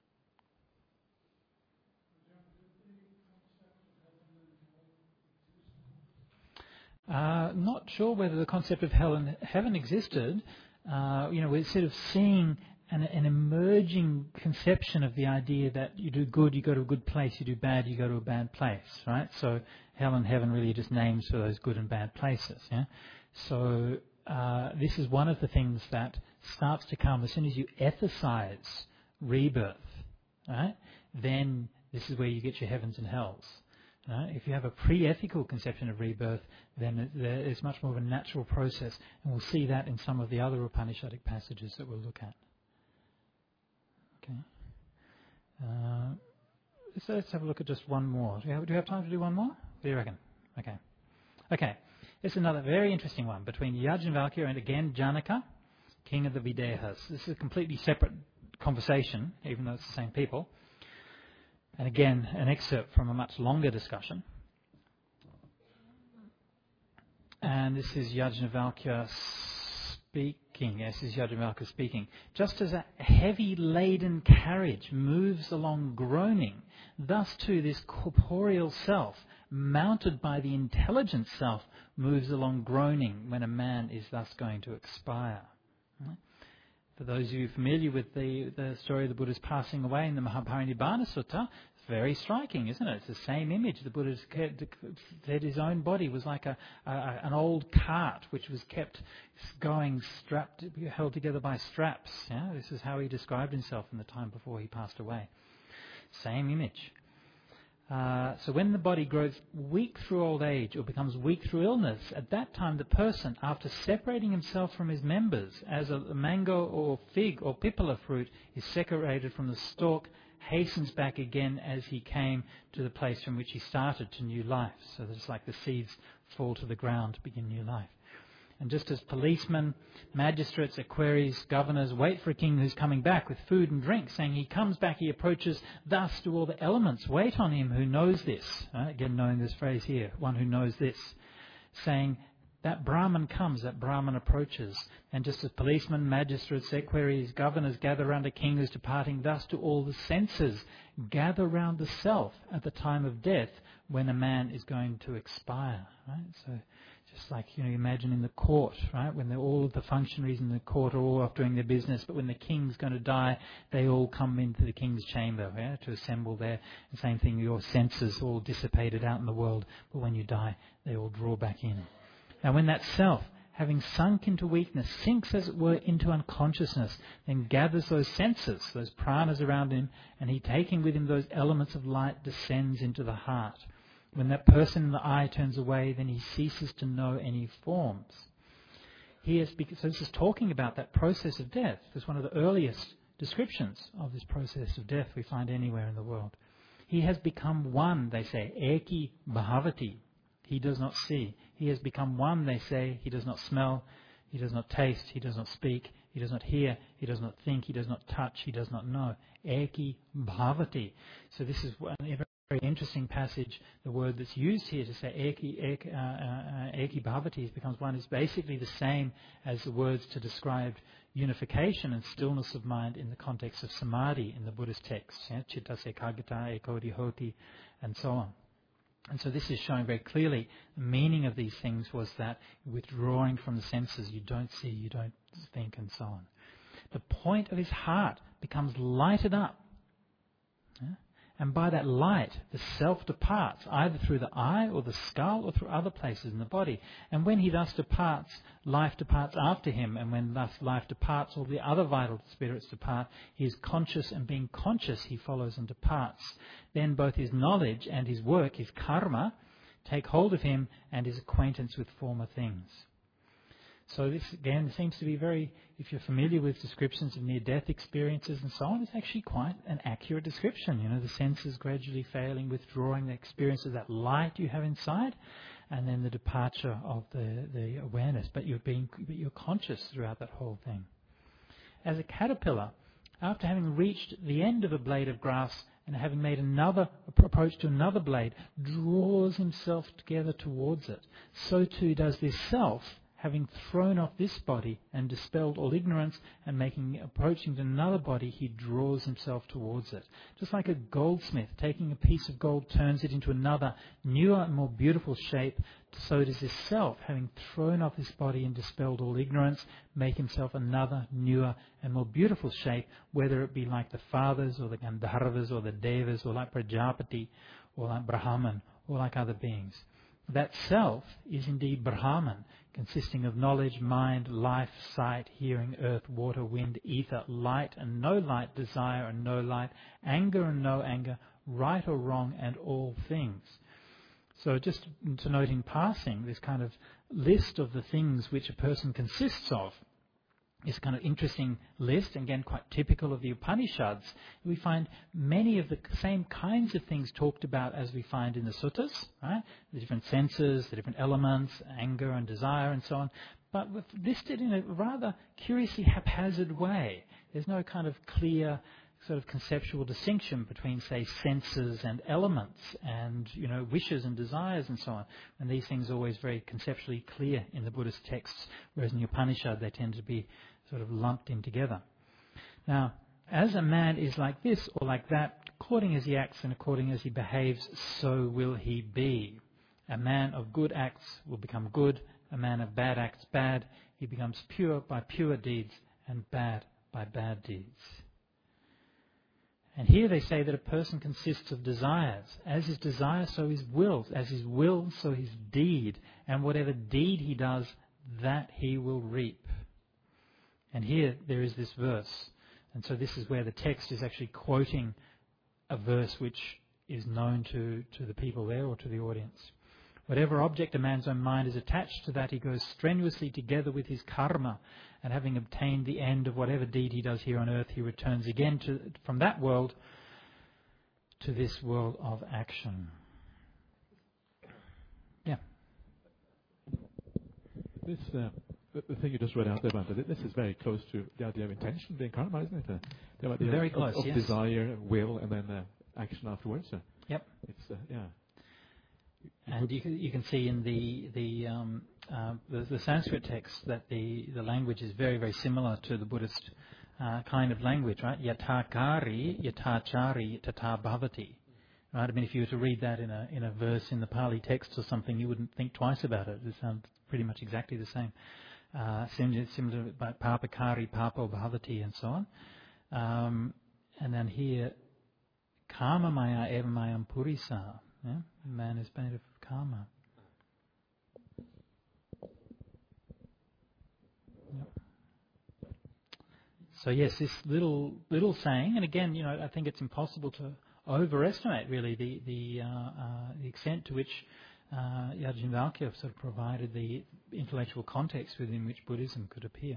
Uh, not sure whether the concept of hell and heaven existed. Uh, you know, we're sort of seeing an, an emerging conception of the idea that you do good, you go to a good place, you do bad, you go to a bad place, right? So hell and heaven really are just names for those good and bad places, yeah? So uh, this is one of the things that starts to come as soon as you ethicize rebirth, right? Then this is where you get your heavens and hells. Right? If you have a pre-ethical conception of rebirth, then it's much more of a natural process, and we'll see that in some of the other Upanishadic passages that we'll look at. Okay. Uh, so let's have a look at just one more. Do you have, do you have time to do one more? What do you reckon? Okay. Okay. It's another very interesting one between Yajnavalkya and again Janaka, king of the Videhas. This is a completely separate conversation, even though it's the same people. And again, an excerpt from a much longer discussion. And this is Yajnavalkya speaking. Yes, this is Yajnavalkya speaking. Just as a heavy laden carriage moves along groaning, thus too this corporeal self, mounted by the intelligent self, moves along groaning when a man is thus going to expire. Right? For those of you familiar with the, the story of the Buddha's passing away in the Mahaparinibbana Sutta, it's very striking, isn't it? It's the same image. The Buddha said his own body was like a, a an old cart which was kept going, strapped, held together by straps. Yeah? This is how he described himself in the time before he passed away. Same image. Uh, so when the body grows weak through old age or becomes weak through illness, at that time the person, after separating himself from his members, as a mango or fig or pipala fruit is separated from the stalk, hastens back again as he came to the place from which he started to new life. So that it's like the seeds fall to the ground to begin new life. And just as policemen, magistrates, equerries, governors wait for a king who's coming back with food and drink, saying he comes back, he approaches, thus do all the elements wait on him who knows this. Right? Again, knowing this phrase here, one who knows this, saying that Brahman comes, that Brahman approaches. And just as policemen, magistrates, equerries, governors gather round a king who's departing, thus do all the senses gather round the self at the time of death when a man is going to expire. Right? So just like, you know, imagine in the court, right, when all of the functionaries in the court are all off doing their business, but when the king's going to die, they all come into the king's chamber, yeah, to assemble there. The same thing, your senses all dissipated out in the world, but when you die, they all draw back in. Now, when that self, having sunk into weakness, sinks, as it were, into unconsciousness, then gathers those senses, those pranas around him, and he, taking with him those elements of light, descends into the heart. When that person in the eye turns away, then he ceases to know any forms. He has bec- so this is talking about that process of death. It's one of the earliest descriptions of this process of death we find anywhere in the world. He has become one, they say, eki bhavati. He does not see. He has become one, they say. He does not smell. He does not taste. He does not speak. He does not hear. He does not think. He does not touch. He does not know. Eki bhavati. So this is one very interesting passage. The word that's used here to say eki, eki, uh, uh, eki bhavati becomes one is basically the same as the words to describe unification and stillness of mind in the context of samadhi in the Buddhist texts. Yeah? Chitta ekagata, ekodi hoti, and so on. And so this is showing very clearly the meaning of these things was that withdrawing from the senses, you don't see, you don't think, and so on. The point of his heart becomes lighted up. Yeah? And by that light, the self departs, either through the eye or the skull or through other places in the body. And when he thus departs, life departs after him. And when thus life departs, all the other vital spirits depart. He is conscious, and being conscious, he follows and departs. Then both his knowledge and his work, his karma, take hold of him, and his acquaintance with former things. So this, again, seems to be very, if you're familiar with descriptions of near-death experiences and so on, it's actually quite an accurate description. You know, the senses gradually failing, withdrawing, the experience of that light you have inside, and then the departure of the, the awareness. But you're being, but you're conscious throughout that whole thing. As a caterpillar, after having reached the end of a blade of grass and having made another approach to another blade, draws himself together towards it. So too does this self, having thrown off this body and dispelled all ignorance and making approaching to another body, he draws himself towards it. Just like a goldsmith taking a piece of gold turns it into another, newer and more beautiful shape, so does this self, having thrown off this body and dispelled all ignorance, make himself another, newer and more beautiful shape, whether it be like the fathers or the Gandharvas or the Devas or like Prajapati or like Brahman or like other beings. That self is indeed Brahman, consisting of knowledge, mind, life, sight, hearing, earth, water, wind, ether, light and no light, desire and no light, anger and no anger, right or wrong and all things. So just to note in passing, this kind of list of the things which a person consists of is a kind of interesting list, and again quite typical of the Upanishads. We find many of the same kinds of things talked about as we find in the suttas, right? The different senses, the different elements, anger and desire and so on, but listed in a rather curiously haphazard way. There's no kind of clear sort of conceptual distinction between, say, senses and elements and, you know, wishes and desires and so on. And these things are always very conceptually clear in the Buddhist texts, whereas in the Upanishad they tend to be sort of lumped in together. Now, as a man is like this or like that, according as he acts and according as he behaves, so will he be. A man of good acts will become good, a man of bad acts bad. He becomes pure by pure deeds and bad by bad deeds. And here they say that a person consists of desires. As his desire, so his will. As his will, so his deed. And whatever deed he does, that he will reap. And here there is this verse. And so this is where the text is actually quoting a verse which is known to, to the people there or to the audience. Whatever object a man's own mind is attached to, that he goes strenuously together with his karma, and having obtained the end of whatever deed he does here on earth, he returns again to, from that world to this world of action. Yeah. This, uh, the, the thing you just read out there, Bhante, this is very close to the idea of intention being karma, isn't it? Uh, the idea very of, close, of, of yes. desire, will, and then uh, action afterwards. Uh, yep. It's uh, yeah. And you can, you can see in the the, um, uh, the the Sanskrit text that the, the language is very, very similar to the Buddhist uh, kind of language, right? Yatha kari, yatha chari, tata bhavati. Right? I mean, if you were to read that in a in a verse in the Pali text or something, you wouldn't think twice about it. It sounds pretty much exactly the same. Uh, similar, similar to papa kari, papo bhavati, and so on. Um, and then here, kama maya eva mayam purisa. Yeah? Man is made of karma. Yep. So yes, this little little saying, and again, you know, I think it's impossible to overestimate really the the, uh, uh, the extent to which uh, Yajnavalkya sort of provided the intellectual context within which Buddhism could appear.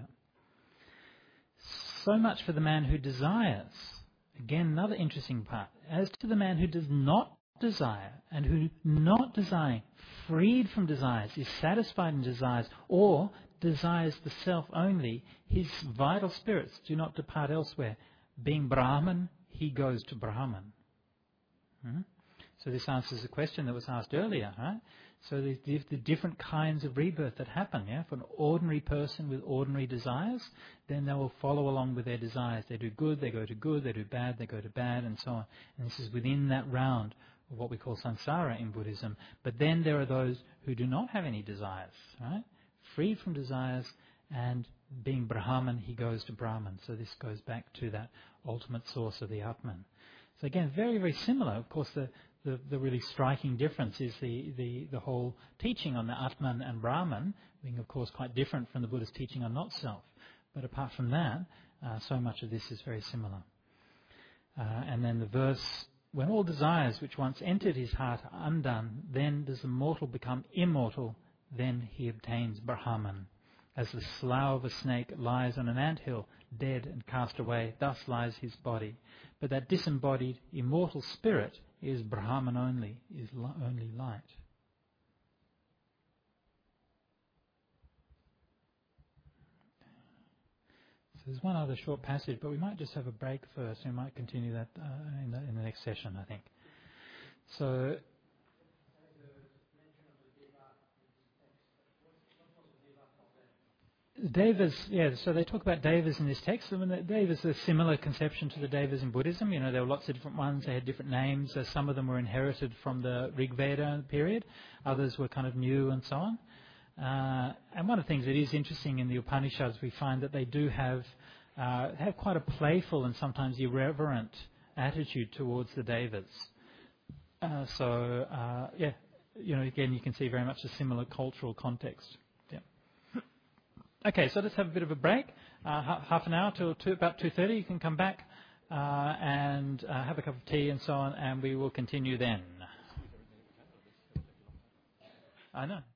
So much for the man who desires. Again, another interesting part. As to the man who does not desire, and who, not desiring, freed from desires, is satisfied in desires, or desires the self only, his vital spirits do not depart elsewhere. Being Brahman, he goes to Brahman. Hmm? So this answers the question that was asked earlier, right? So the, the, the different kinds of rebirth that happen, yeah? For an ordinary person with ordinary desires, then they will follow along with their desires. They do good, they go to good, they do bad, they go to bad, and so on. And this is within that round of what we call samsara in Buddhism. But then there are those who do not have any desires, right? Freed from desires, and being Brahman, he goes to Brahman. So this goes back to that ultimate source of the Atman. So again, very, very similar. Of course, the, the, the really striking difference is the, the, the whole teaching on the Atman and Brahman being, of course, quite different from the Buddhist teaching on not-self. But apart from that, uh, so much of this is very similar. Uh, and then the verse, when all desires which once entered his heart are undone, then does the mortal become immortal, then he obtains Brahman. As the slough of a snake lies on an anthill, dead and cast away, thus lies his body. But that disembodied, immortal spirit is Brahman only, is li- only light. So there's one other short passage, but we might just have a break first. We might continue that uh, in, the, in the next session, I think. So... Devas, yeah, so they talk about devas in this text. I mean, the devas are a similar conception to the devas in Buddhism. You know, there were lots of different ones. They had different names. Uh, some of them were inherited from the Rig Veda period. Others were kind of new and so on. Uh, and one of the things that is interesting in the Upanishads, we find that they do have uh, have quite a playful and sometimes irreverent attitude towards the devas. Uh, so, uh, yeah, you know, again, you can see very much a similar cultural context. Yeah. Okay, so let's have a bit of a break. Uh, ha- half an hour till two, about two thirty. You can come back uh, and uh, have a cup of tea and so on, and we will continue then. I know.